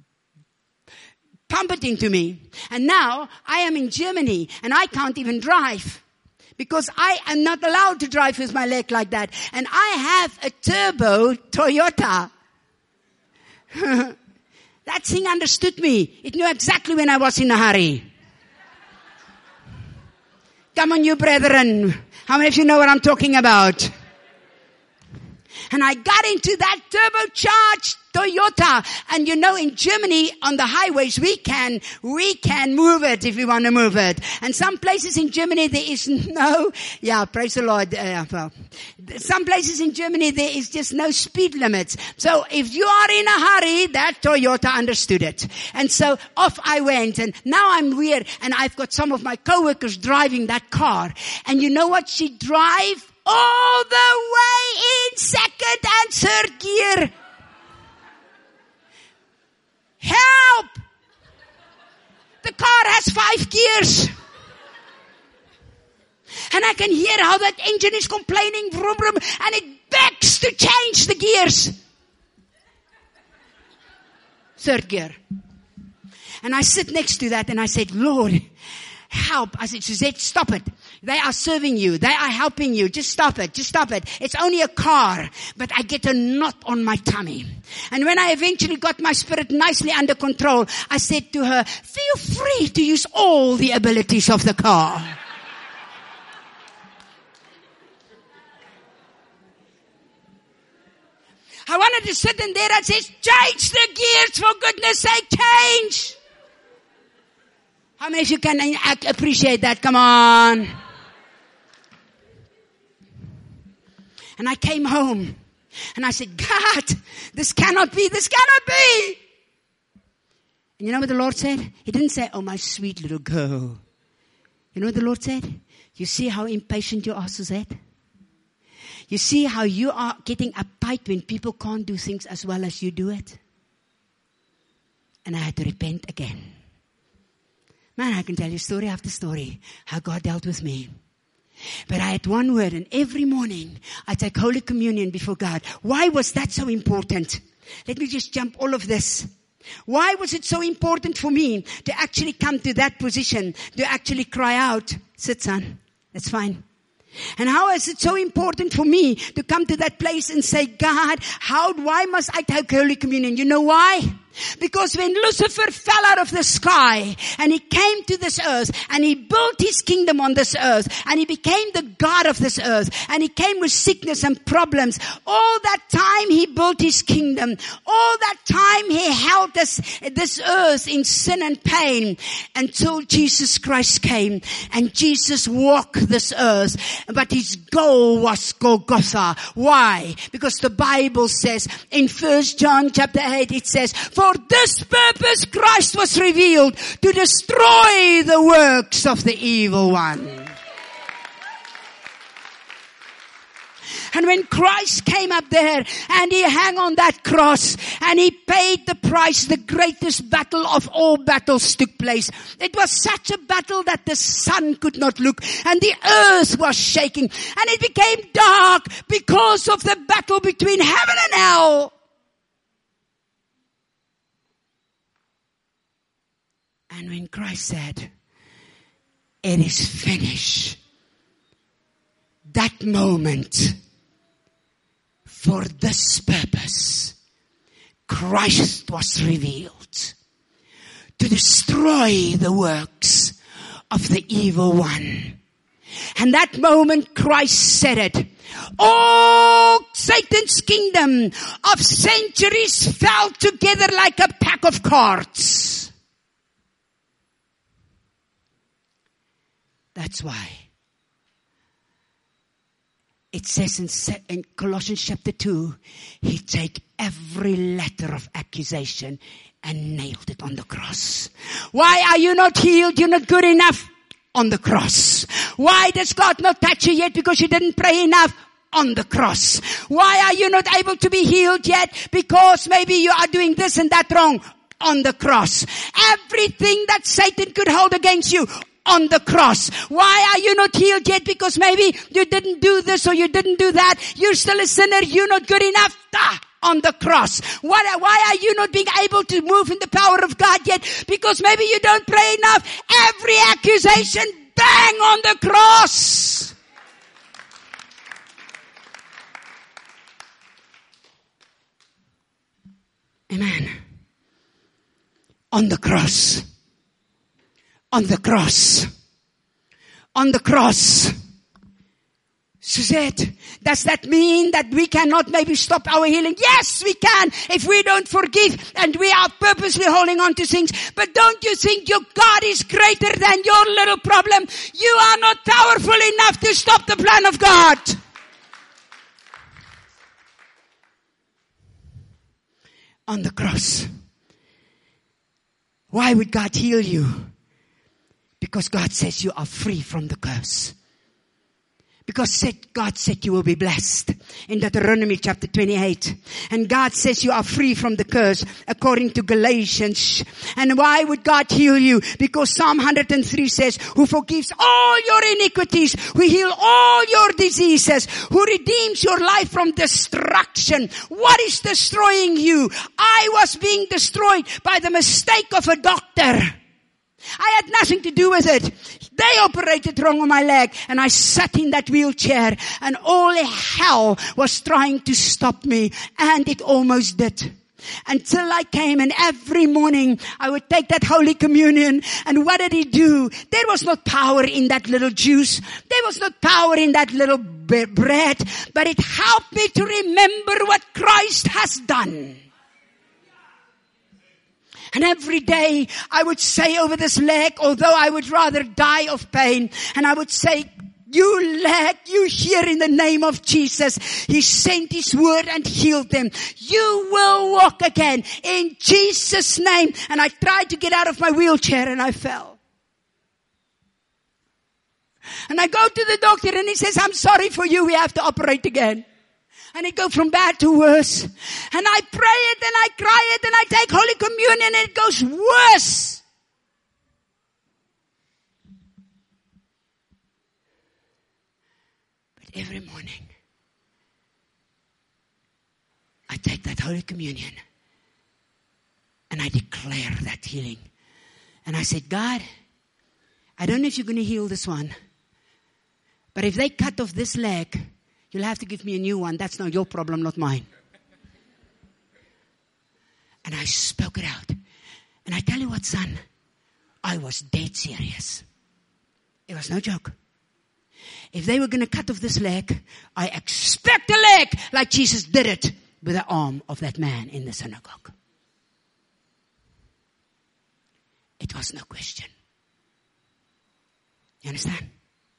pump it into me. And now I am in Germany, and I can't even drive, because I am not allowed to drive with my leg like that. And I have a turbo Toyota. That thing understood me. It knew exactly when I was in a hurry. Come on, you brethren. How many of you know what I'm talking about? And I got into that turbocharged Toyota. And you know, in Germany, on the highways, we can, we can move it if we want to move it. And some places in Germany, there is no, yeah, praise the Lord. Uh, well, some places in Germany, there is just no speed limits. So if you are in a hurry, that Toyota understood it. And so off I went. And now I'm weird. And I've got some of my coworkers driving that car. And you know what she drives? All the way in second and third gear. Help! The car has five gears. And I can hear how that engine is complaining, vroom, vroom, and it begs to change the gears. Third gear. And I sit next to that and I said, Lord, help. I said, Suzette, stop it. They are serving you. They are helping you. Just stop it. Just stop it. It's only a car. But I get a knot on my tummy. And when I eventually got my spirit nicely under control, I said to her, feel free to use all the abilities of the car. I wanted to sit in there and say, change the gears, for goodness sake, change. How many of you can appreciate that? Come on. And I came home and I said, God, this cannot be, this cannot be. And you know what the Lord said? He didn't say, oh, my sweet little girl. You know what the Lord said? You see how impatient you are, Suzette? You see how you are getting uptight when people can't do things as well as you do it? And I had to repent again. Man, I can tell you story after story how God dealt with me. But I had one word, and every morning I take Holy Communion before God. Why was that so important? Let me just jump all of this. Why was it so important for me to actually come to that position, to actually cry out, sit son, that's fine. And how is it so important for me to come to that place and say, God, how, why must I take Holy Communion? You know why? Because when Lucifer fell out of the sky and he came to this earth and he built his kingdom on this earth and he became the God of this earth and he came with sickness and problems, all that time he built his kingdom. All that time he held this, this earth in sin and pain until Jesus Christ came and Jesus walked this earth. But his goal was Golgotha. Why? Because the Bible says in First John chapter eight, it says, for this purpose Christ was revealed, to destroy the works of the evil one. And when Christ came up there and he hung on that cross and he paid the price, the greatest battle of all battles took place. It was such a battle that the sun could not look and the earth was shaking and it became dark because of the battle between heaven and hell. And when Christ said, it is finished, that moment, for this purpose, Christ was revealed to destroy the works of the evil one. And that moment Christ said it. All Satan's kingdom of centuries fell together like a pack of cards. That's why it says in, in Colossians chapter two, he take every letter of accusation and nailed it on the cross. Why are you not healed? You're not good enough. On the cross. Why does God not touch you yet? Because you didn't pray enough. On the cross. Why are you not able to be healed yet? Because maybe you are doing this and that wrong. On the cross. Everything that Satan could hold against you. On the cross. Why are you not healed yet? Because maybe you didn't do this or you didn't do that. You're still a sinner. You're not good enough. Ah, on the cross. Why, why are you not being able to move in the power of God yet? Because maybe you don't pray enough. Every accusation, bang, on the cross. Amen. On the cross. On the cross. On the cross. Suzette, does that mean that we cannot maybe stop our healing? Yes, we can if we don't forgive and we are purposely holding on to things. But don't you think your God is greater than your little problem? You are not powerful enough to stop the plan of God. On the cross. Why would God heal you? Because God says you are free from the curse. Because God said you will be blessed in Deuteronomy chapter twenty-eight. And God says you are free from the curse according to Galatians. And why would God heal you? Because Psalm one hundred three says, who forgives all your iniquities, who heals all your diseases, who redeems your life from destruction. What is destroying you? I was being destroyed by the mistake of a doctor. I had nothing to do with it. They operated wrong on my leg and I sat in that wheelchair and all hell was trying to stop me and it almost did. Until I came and every morning I would take that Holy Communion and what did he do? There was not power in that little juice. There was not power in that little bread, but it helped me to remember what Christ has done. And every day I would say over this leg, although I would rather die of pain, and I would say, you leg, you hear in the name of Jesus. He sent his word and healed them. You will walk again in Jesus' name. And I tried to get out of my wheelchair and I fell. And I go to the doctor and he says, I'm sorry for you, we have to operate again. And it goes from bad to worse. And I pray it and I cry it and I take Holy Communion and it goes worse. But every morning, I take that Holy Communion and I declare that healing. And I said, God, I don't know if you're going to heal this one. But if they cut off this leg, you'll have to give me a new one. That's not your problem, not mine. And I spoke it out. And I tell you what, son, I was dead serious. It was no joke. If they were going to cut off this leg, I expect a leg like Jesus did it with the arm of that man in the synagogue. It was no question. You understand?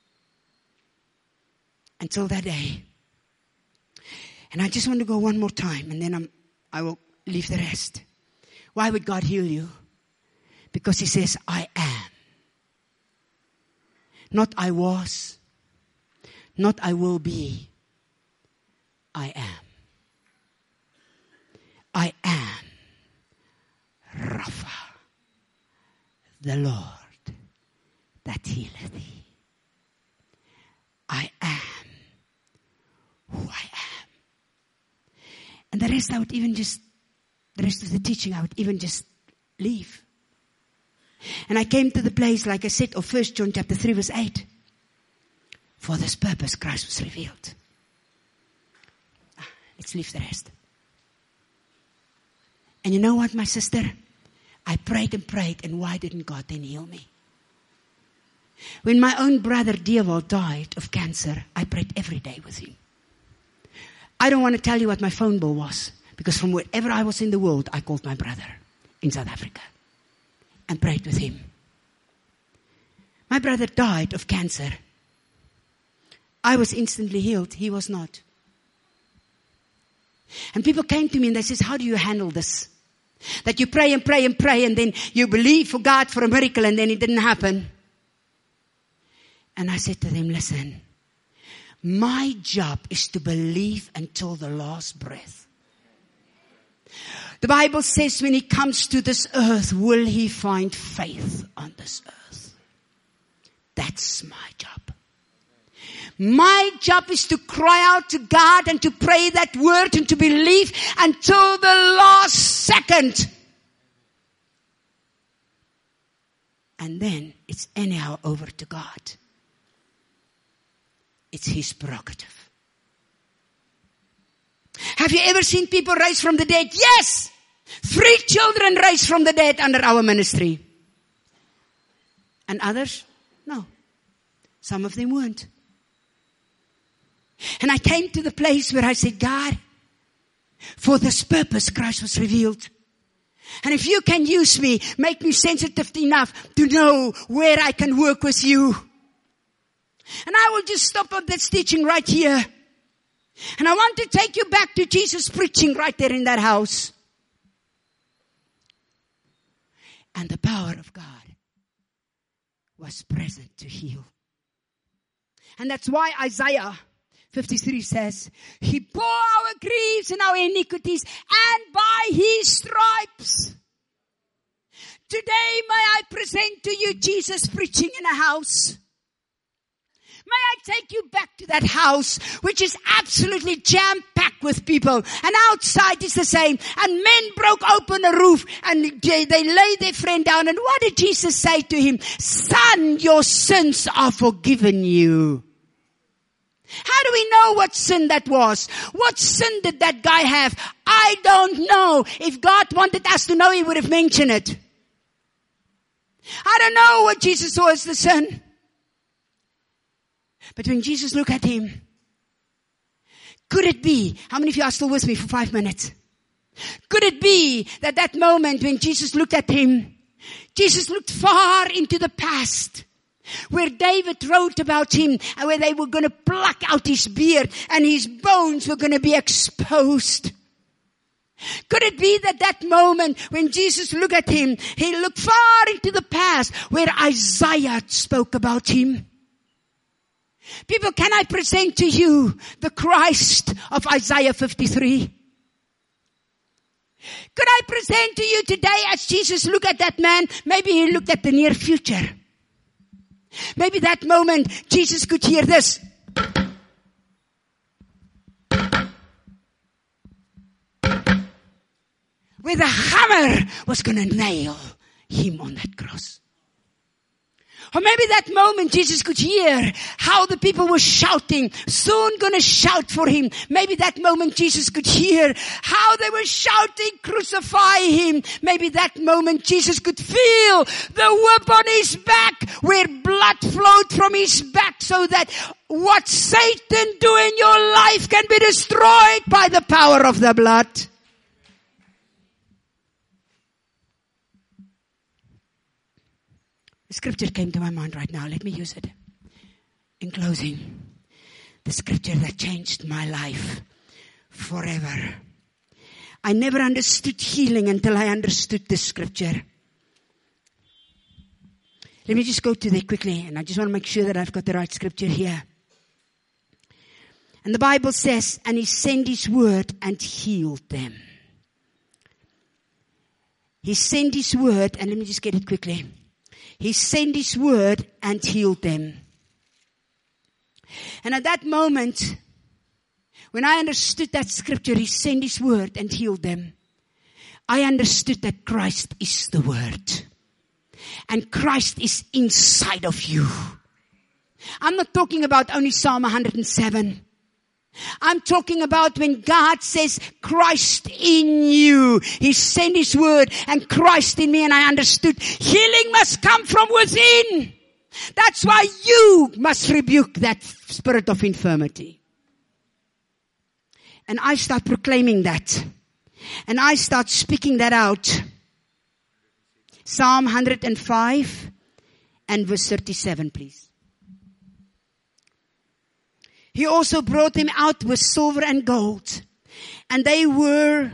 Until that day. And I just want to go one more time and then I'm, I will leave the rest. Why would God heal you? Because He says, I am. Not I was. Not I will be. I am. I am Rapha, the Lord that healeth thee. I am who I am. And the rest I would even just, the rest of the teaching I would even just leave. And I came to the place, like I said, of First John chapter three verse eight. For this purpose Christ was revealed. Ah, let's leave the rest. And you know what, my sister? I prayed and prayed, and why didn't God then heal me? When my own brother Dewald died of cancer, I prayed every day with him. I don't want to tell you what my phone bill was, because from wherever I was in the world, I called my brother in South Africa and prayed with him. My brother died of cancer. I was instantly healed. He was not. And people came to me and they said, how do you handle this? That you pray and pray and pray and then you believe for God for a miracle and then it didn't happen. And I said to them, listen, my job is to believe until the last breath. The Bible says when He comes to this earth, will He find faith on this earth? That's my job. My job is to cry out to God and to pray that word and to believe until the last second. And then it's anyhow over to God. It's His prerogative. Have you ever seen people raised from the dead? Yes! Three children raised from the dead under our ministry. And others? No. Some of them weren't. And I came to the place where I said, God, for this purpose Christ was revealed. And if you can use me, make me sensitive enough to know where I can work with you. And I will just stop on this teaching right here. And I want to take you back to Jesus preaching right there in that house. And the power of God was present to heal. And that's why Isaiah fifty-three says, He bore our griefs and our iniquities, and by His stripes. Today may I present to you Jesus preaching in a house. May I take you back to that house, which is absolutely jam-packed with people. And outside is the same. And men broke open a roof and they, they laid their friend down. And what did Jesus say to him? Son, your sins are forgiven you. How do we know what sin that was? What sin did that guy have? I don't know. If God wanted us to know, He would have mentioned it. I don't know what Jesus saw as the sin. But when Jesus looked at him, could it be, how many of you are still with me for five minutes? Could it be that that moment when Jesus looked at him, Jesus looked far into the past, where David wrote about him and where they were going to pluck out his beard and his bones were going to be exposed? Could it be that that moment when Jesus looked at him, He looked far into the past where Isaiah spoke about him? People, can I present to you the Christ of Isaiah fifty-three? Could I present to you today as Jesus looked at that man, maybe He looked at the near future. Maybe that moment Jesus could hear this. Where the hammer was going to nail Him on that cross. Or maybe that moment Jesus could hear how the people were shouting, soon gonna shout for him. Maybe that moment Jesus could hear how they were shouting, crucify him. Maybe that moment Jesus could feel the whip on his back, where blood flowed from his back, so that what Satan do in your life can be destroyed by the power of the blood. The scripture came to my mind right now. Let me use it. In closing, the scripture that changed my life forever. I never understood healing until I understood this scripture. Let me just go to there quickly, and I just want to make sure that I've got the right scripture here. And the Bible says, and he sent his word and healed them. He sent his word, and let me just get it quickly. He sent his word and healed them. And at that moment, when I understood that scripture, he sent his word and healed them, I understood that Christ is the word. And Christ is inside of you. I'm not talking about only Psalm one hundred seven. I'm talking about when God says Christ in you. He sent his word and Christ in me, and I understood healing must come from within. That's why you must rebuke that spirit of infirmity. And I start proclaiming that. And I start speaking that out. Psalm one hundred five and verse thirty-seven, please. He also brought them out with silver and gold. And they were,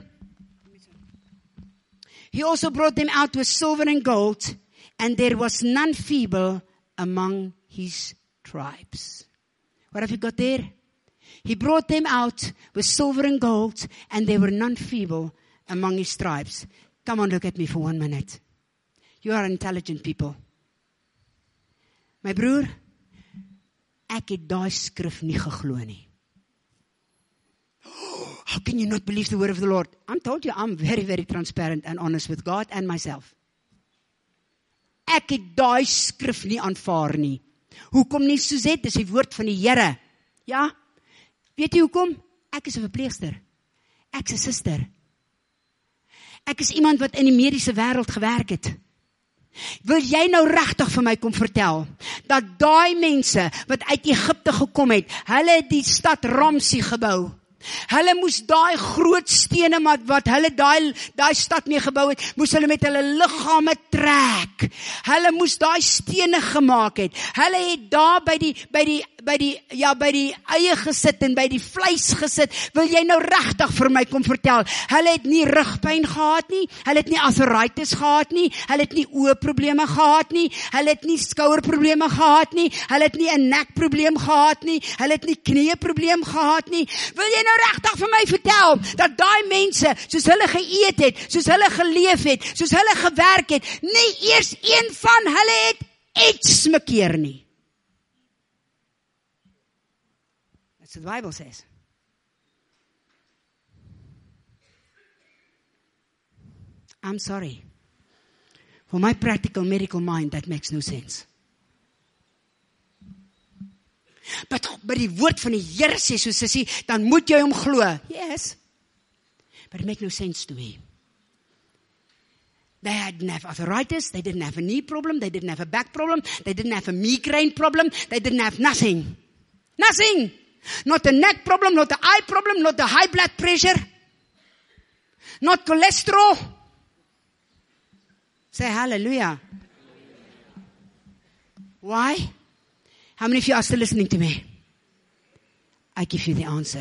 he also brought them out with silver and gold. And there was none feeble among his tribes. What have you got there? He brought them out with silver and gold. And there were none feeble among his tribes. Come on, look at me for one minute. You are intelligent people. My broer, ek het daai skrif nie geglo nie. Oh, how can you not believe the word of the Lord? I'm told you, I'm very, very transparent and honest with God and myself. Ek het daai skrif nie aanvaar nie. Hoekom nie, Suzette? Dis die woord van die Here. Ja? Weet jy hoekom? Ek is 'n verpleegster. Ek is 'n suster. Ek is iemand wat in die mediese wêreld gewerk het. Wil jy nou regtig vir my kom vertel, dat daai mense wat uit Egipte gekom het, hulle het die stad Ramsey gebou. Hulle moes daai groot stene wat, wat hulle daai, daai stad mee gebou het, moes hulle met hulle liggame trek. Hulle moes daai stene gemaak het. Hulle het daar by die, by die, by die, ja, by die eie gesit en by die vleis gesit. Wil jy nou regtig vir my kom vertel? Hulle het nie rugpyn gehad nie. Hulle het nie arthritis gehad nie. Hulle het nie oorprobleme gehad nie. Hulle het nie skouerprobleme gehad nie. Hulle het nie 'n nekprobleem gehad nie. Hulle het nie knieprobleem gehad nie. Wil jy nou regtig vir my vertel, dat daai mense, soos hulle geëet het, soos hulle geleef het, soos hulle gewerk het, nie eers een van hulle het iets mekeer nie. That's what the Bible says. I'm sorry. For my practical medical mind, that makes no sense. But, but die woord van die Here sê, soos sy sê, dan moet jy hom glo. Yes. But it makes no sense to me. They didn't have arthritis, they didn't have a knee problem, they didn't have a back problem, they didn't have a migraine problem, they didn't have nothing. Nothing. Not a neck problem, not an eye problem, not a high blood pressure, not cholesterol. Say hallelujah. Why? How many of you are still listening to me? I give you the answer.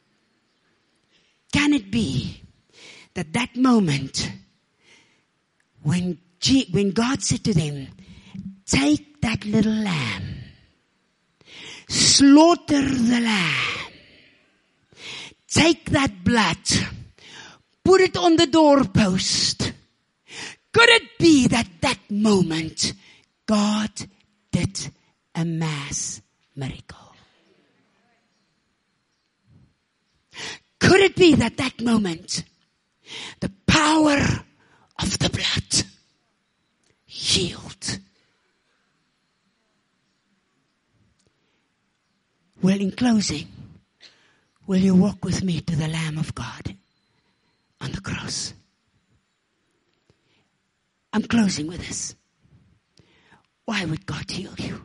Can it be that that moment when, G- when God said to them, take that little lamb, slaughter the lamb, take that blood, put it on the doorpost. Could it be that that moment God did a mass miracle? Could it be that that moment, the power of the blood healed Well, in closing, will you walk with me to the Lamb of God on the cross? I'm closing with this. Why would God heal you?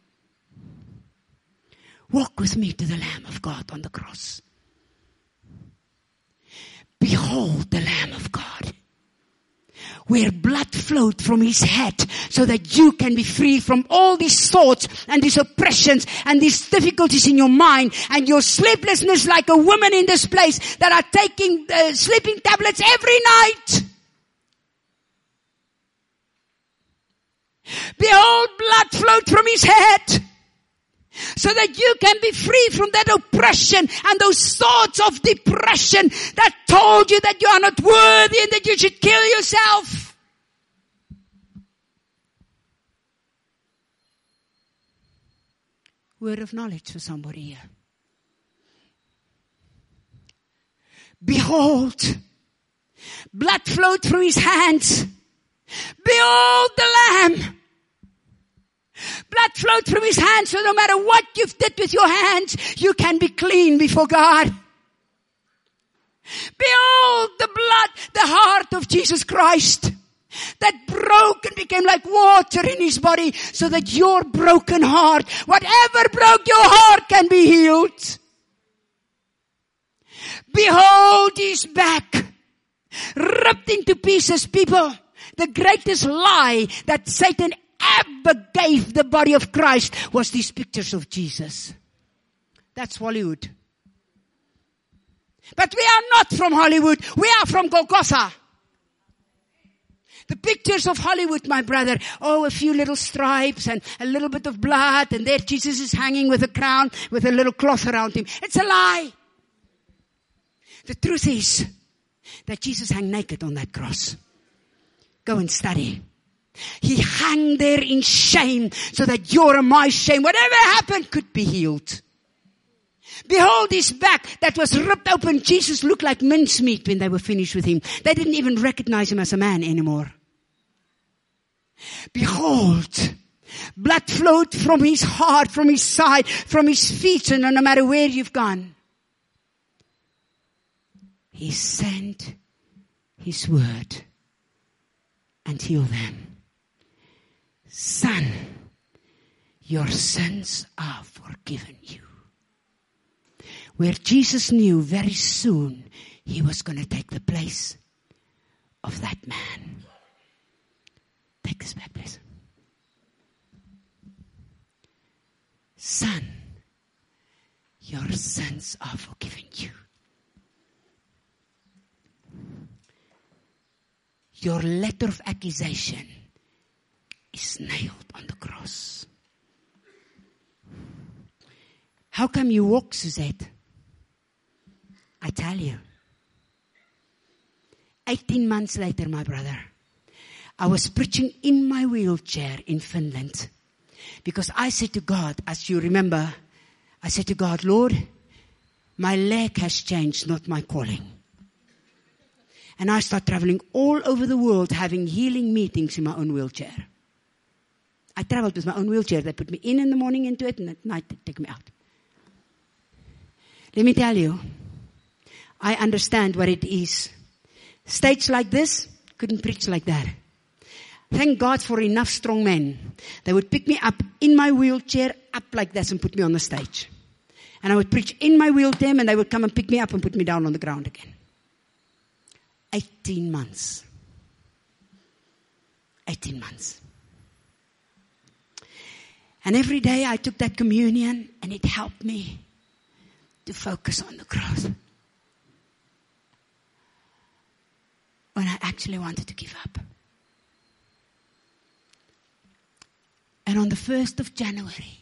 Walk with me to the Lamb of God on the cross. Behold the Lamb of God, where blood flowed from his head so that you can be free from all these thoughts and these oppressions and these difficulties in your mind and your sleeplessness, like a woman in this place that are taking uh, sleeping tablets every night. Behold, blood flowed from his head so that you can be free from that oppression and those thoughts of depression that told you that you are not worthy and that you should kill yourself. Word of knowledge for somebody here. Behold, blood flowed from his hands. Behold the Lamb. Blood flowed from his hands, so no matter what you've did with your hands, you can be clean before God. Behold the blood, the heart of Jesus Christ, that broke and became like water in his body, so that your broken heart, whatever broke your heart, can be healed. Behold his back, ripped into pieces, people. The greatest lie that Satan ever gave the body of Christ was these pictures of Jesus. That's Hollywood. But we are not from Hollywood. We are from Golgotha. The pictures of Hollywood, my brother, oh, a few little stripes and a little bit of blood, and there Jesus is hanging with a crown with a little cloth around him. It's a lie. The truth is that Jesus hung naked on that cross. Go and study. He hung there in shame so that your and my shame, whatever happened, could be healed. Behold his back that was ripped open. Jesus looked like mincemeat when they were finished with him. They didn't even recognize him as a man anymore. Behold, blood flowed from his heart, from his side, from his feet, and no matter where you've gone, he sent his word and healed them. Son, your sins are forgiven you. Where Jesus knew very soon he was going to take the place of that man. Take this back, please. Son, your sins are forgiven you. Your letter of accusation is nailed on the cross. How come you walk, Suzette? I tell you. eighteen months later, my brother, I was preaching in my wheelchair in Finland. Because I said to God, as you remember, I said to God, Lord, my leg has changed, not my calling. And I started traveling all over the world, having healing meetings in my own wheelchair. I traveled with my own wheelchair. They put me in in the morning into it, and at night they take me out. Let me tell you, I understand what it is. Stage like this, couldn't preach like that. Thank God for enough strong men. They would pick me up in my wheelchair, up like this, and put me on the stage. And I would preach in my wheelchair, and they would come and pick me up and put me down on the ground again. Eighteen months. Eighteen months. And every day I took that communion, and it helped me to focus on the cross. When I actually wanted to give up. And on the first of January,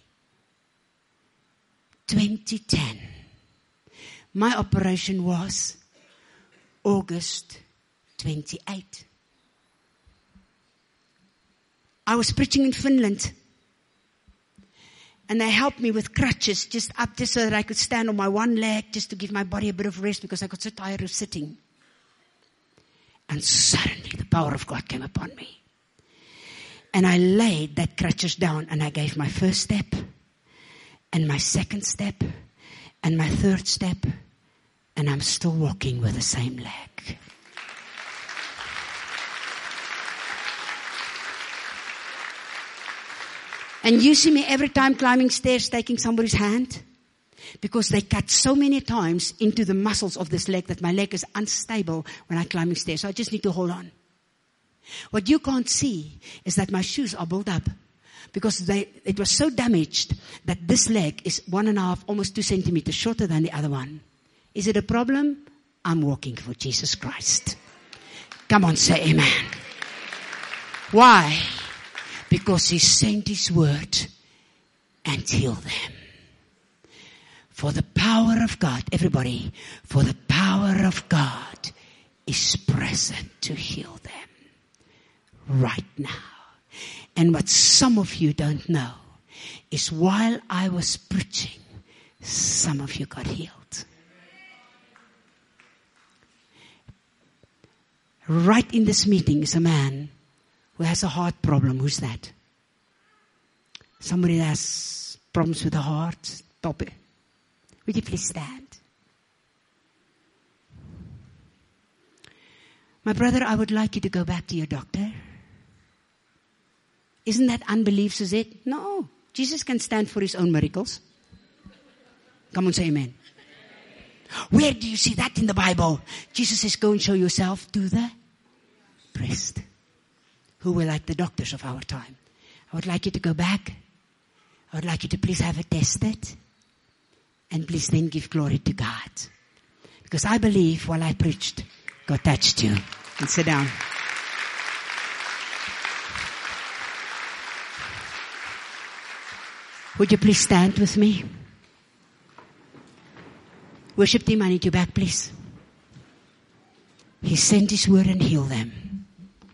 twenty ten, my operation was August twenty-eighth. I was preaching in Finland. And they helped me with crutches just up just so that I could stand on my one leg just to give my body a bit of rest because I got so tired of sitting. And suddenly the power of God came upon me. And I laid that crutches down and I gave my first step. and my second step, and my third step, and I'm still walking with the same leg. And you see me every time climbing stairs, taking somebody's hand. Because they cut so many times into the muscles of this leg that my leg is unstable when I'm climbing stairs. So I just need to hold on. What you can't see is that my shoes are built up. Because they, it was so damaged that this leg is one and a half, almost two centimeters shorter than the other one. Is it a problem? I'm walking for Jesus Christ. Come on, say amen. Why? Because He sent His word and healed them. For the power of God, everybody, for the power of God is present to heal them right now. And what some of you don't know is while I was preaching, some of you got healed. Right in this meeting is a man who has a heart problem. Who's that? Somebody that has problems with the heart. Stop it. Would you please stand? My brother, I would like you to go back to your doctor. Isn't that unbelief, Suzette? No. Jesus can stand for His own miracles. Come on, say amen. Where do you see that in the Bible? Jesus says, go and show yourself to the priest, who were like the doctors of our time. I would like you to go back. I would like you to please have it tested. And please then give glory to God. Because I believe while I preached, God touched you. And sit down. Would you please stand with me? Worship team, I need you back, please. He sent His word and healed them.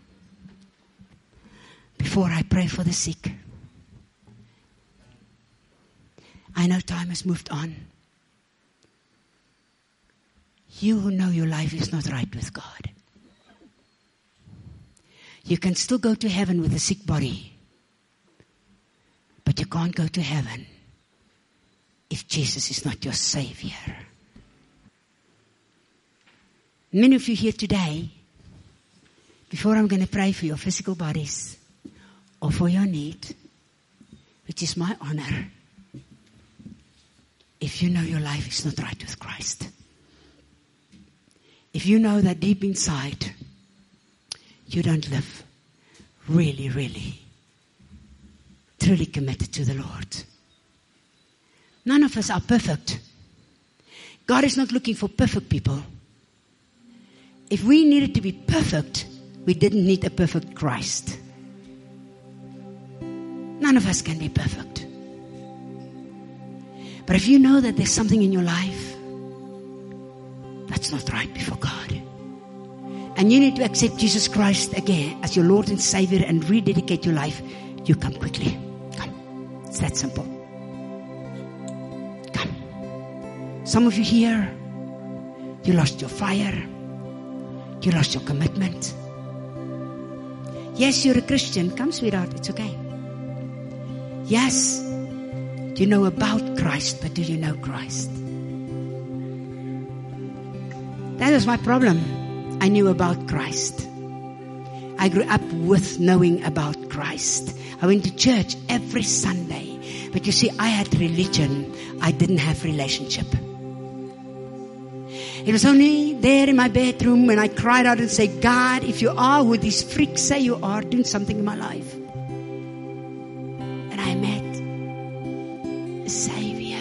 Before I pray for the sick, I know time has moved on. You who know your life is not right with God. You can still go to heaven with a sick body. But you can't go to heaven if Jesus is not your Savior. Many of you here today, before I'm going to pray for your physical bodies or for your need, which is my honor, if you know your life is not right with Christ, if you know that deep inside you don't live really, really, truly committed to the Lord. None of us are perfect. God is not looking for perfect people. If we needed to be perfect, we didn't need a perfect Christ. None of us can be perfect. But if you know that there's something in your life that's not right before God, and you need to accept Jesus Christ again as your Lord and Savior and rededicate your life, you come quickly. Come. It's that simple. Come. Some of you here, you lost your fire. You lost your commitment. Yes, you're a Christian. Come, sweetheart. It's okay. Yes, you know about Christ, but do you know Christ? That was my problem. I knew about Christ. I grew up with knowing about Christ. I went to church every Sunday. But you see, I had religion. I didn't have relationship. It was only there in my bedroom when I cried out and said, God, if you are who these freaks say you are, doing something in my life. And I met a Savior.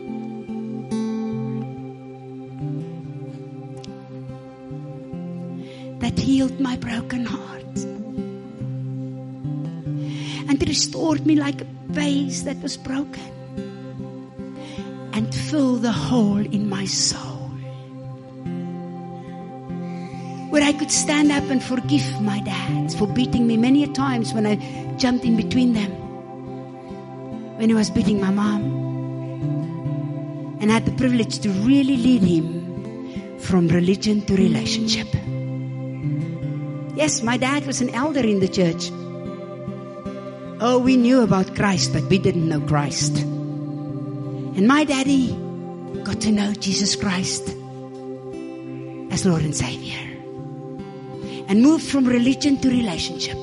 That healed my broken heart. And restored me like a vase that was broken. And filled the hole in my soul. Where I could stand up and forgive my dad for beating me many a times when I jumped in between them. When he was beating my mom. And I had the privilege to really lead him from religion to relationship. Yes, my dad was an elder in the church. Oh, we knew about Christ, but we didn't know Christ. And my daddy got to know Jesus Christ as Lord and Savior. And moved from religion to relationship.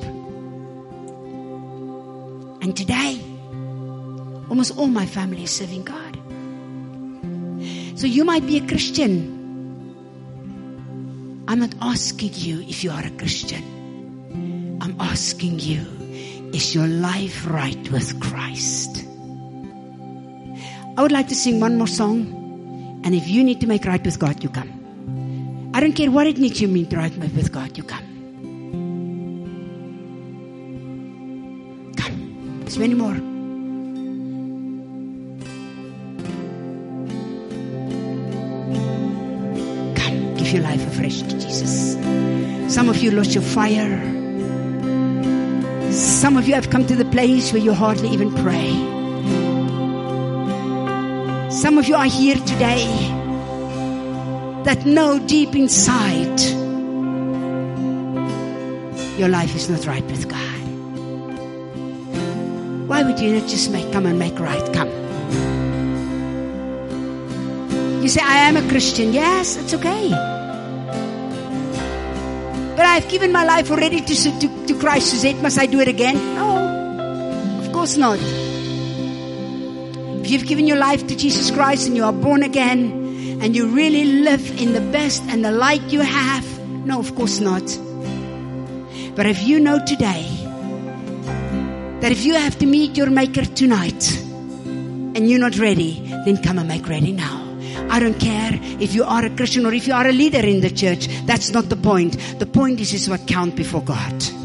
And today, almost all my family is serving God. So you might be a Christian. I'm not asking you if you are a Christian. I'm asking you, is your life right with Christ? I would like to sing one more song. And if you need to make right with God, you come. I don't care what it needs you mean to right with God, you come. Come. There's many more. Come. Give your life afresh to Jesus. Some of you lost your fire. Some of you have come to the place where you hardly even pray. Some of you are here today that know deep inside your life is not right with God. Why would you not just make, come and make right? Come. You say, I am a Christian. Yes, it's okay. But I've given my life already to, to, to Christ. Suzette, must I do it again? No, of course not. If you've given your life to Jesus Christ and you are born again, and you really live in the best and the light you have, no, of course not. But if you know today that if you have to meet your Maker tonight and you're not ready, then come and make ready now. I don't care if you are a Christian or if you are a leader in the church. That's not the point. The point is, is what counts before God.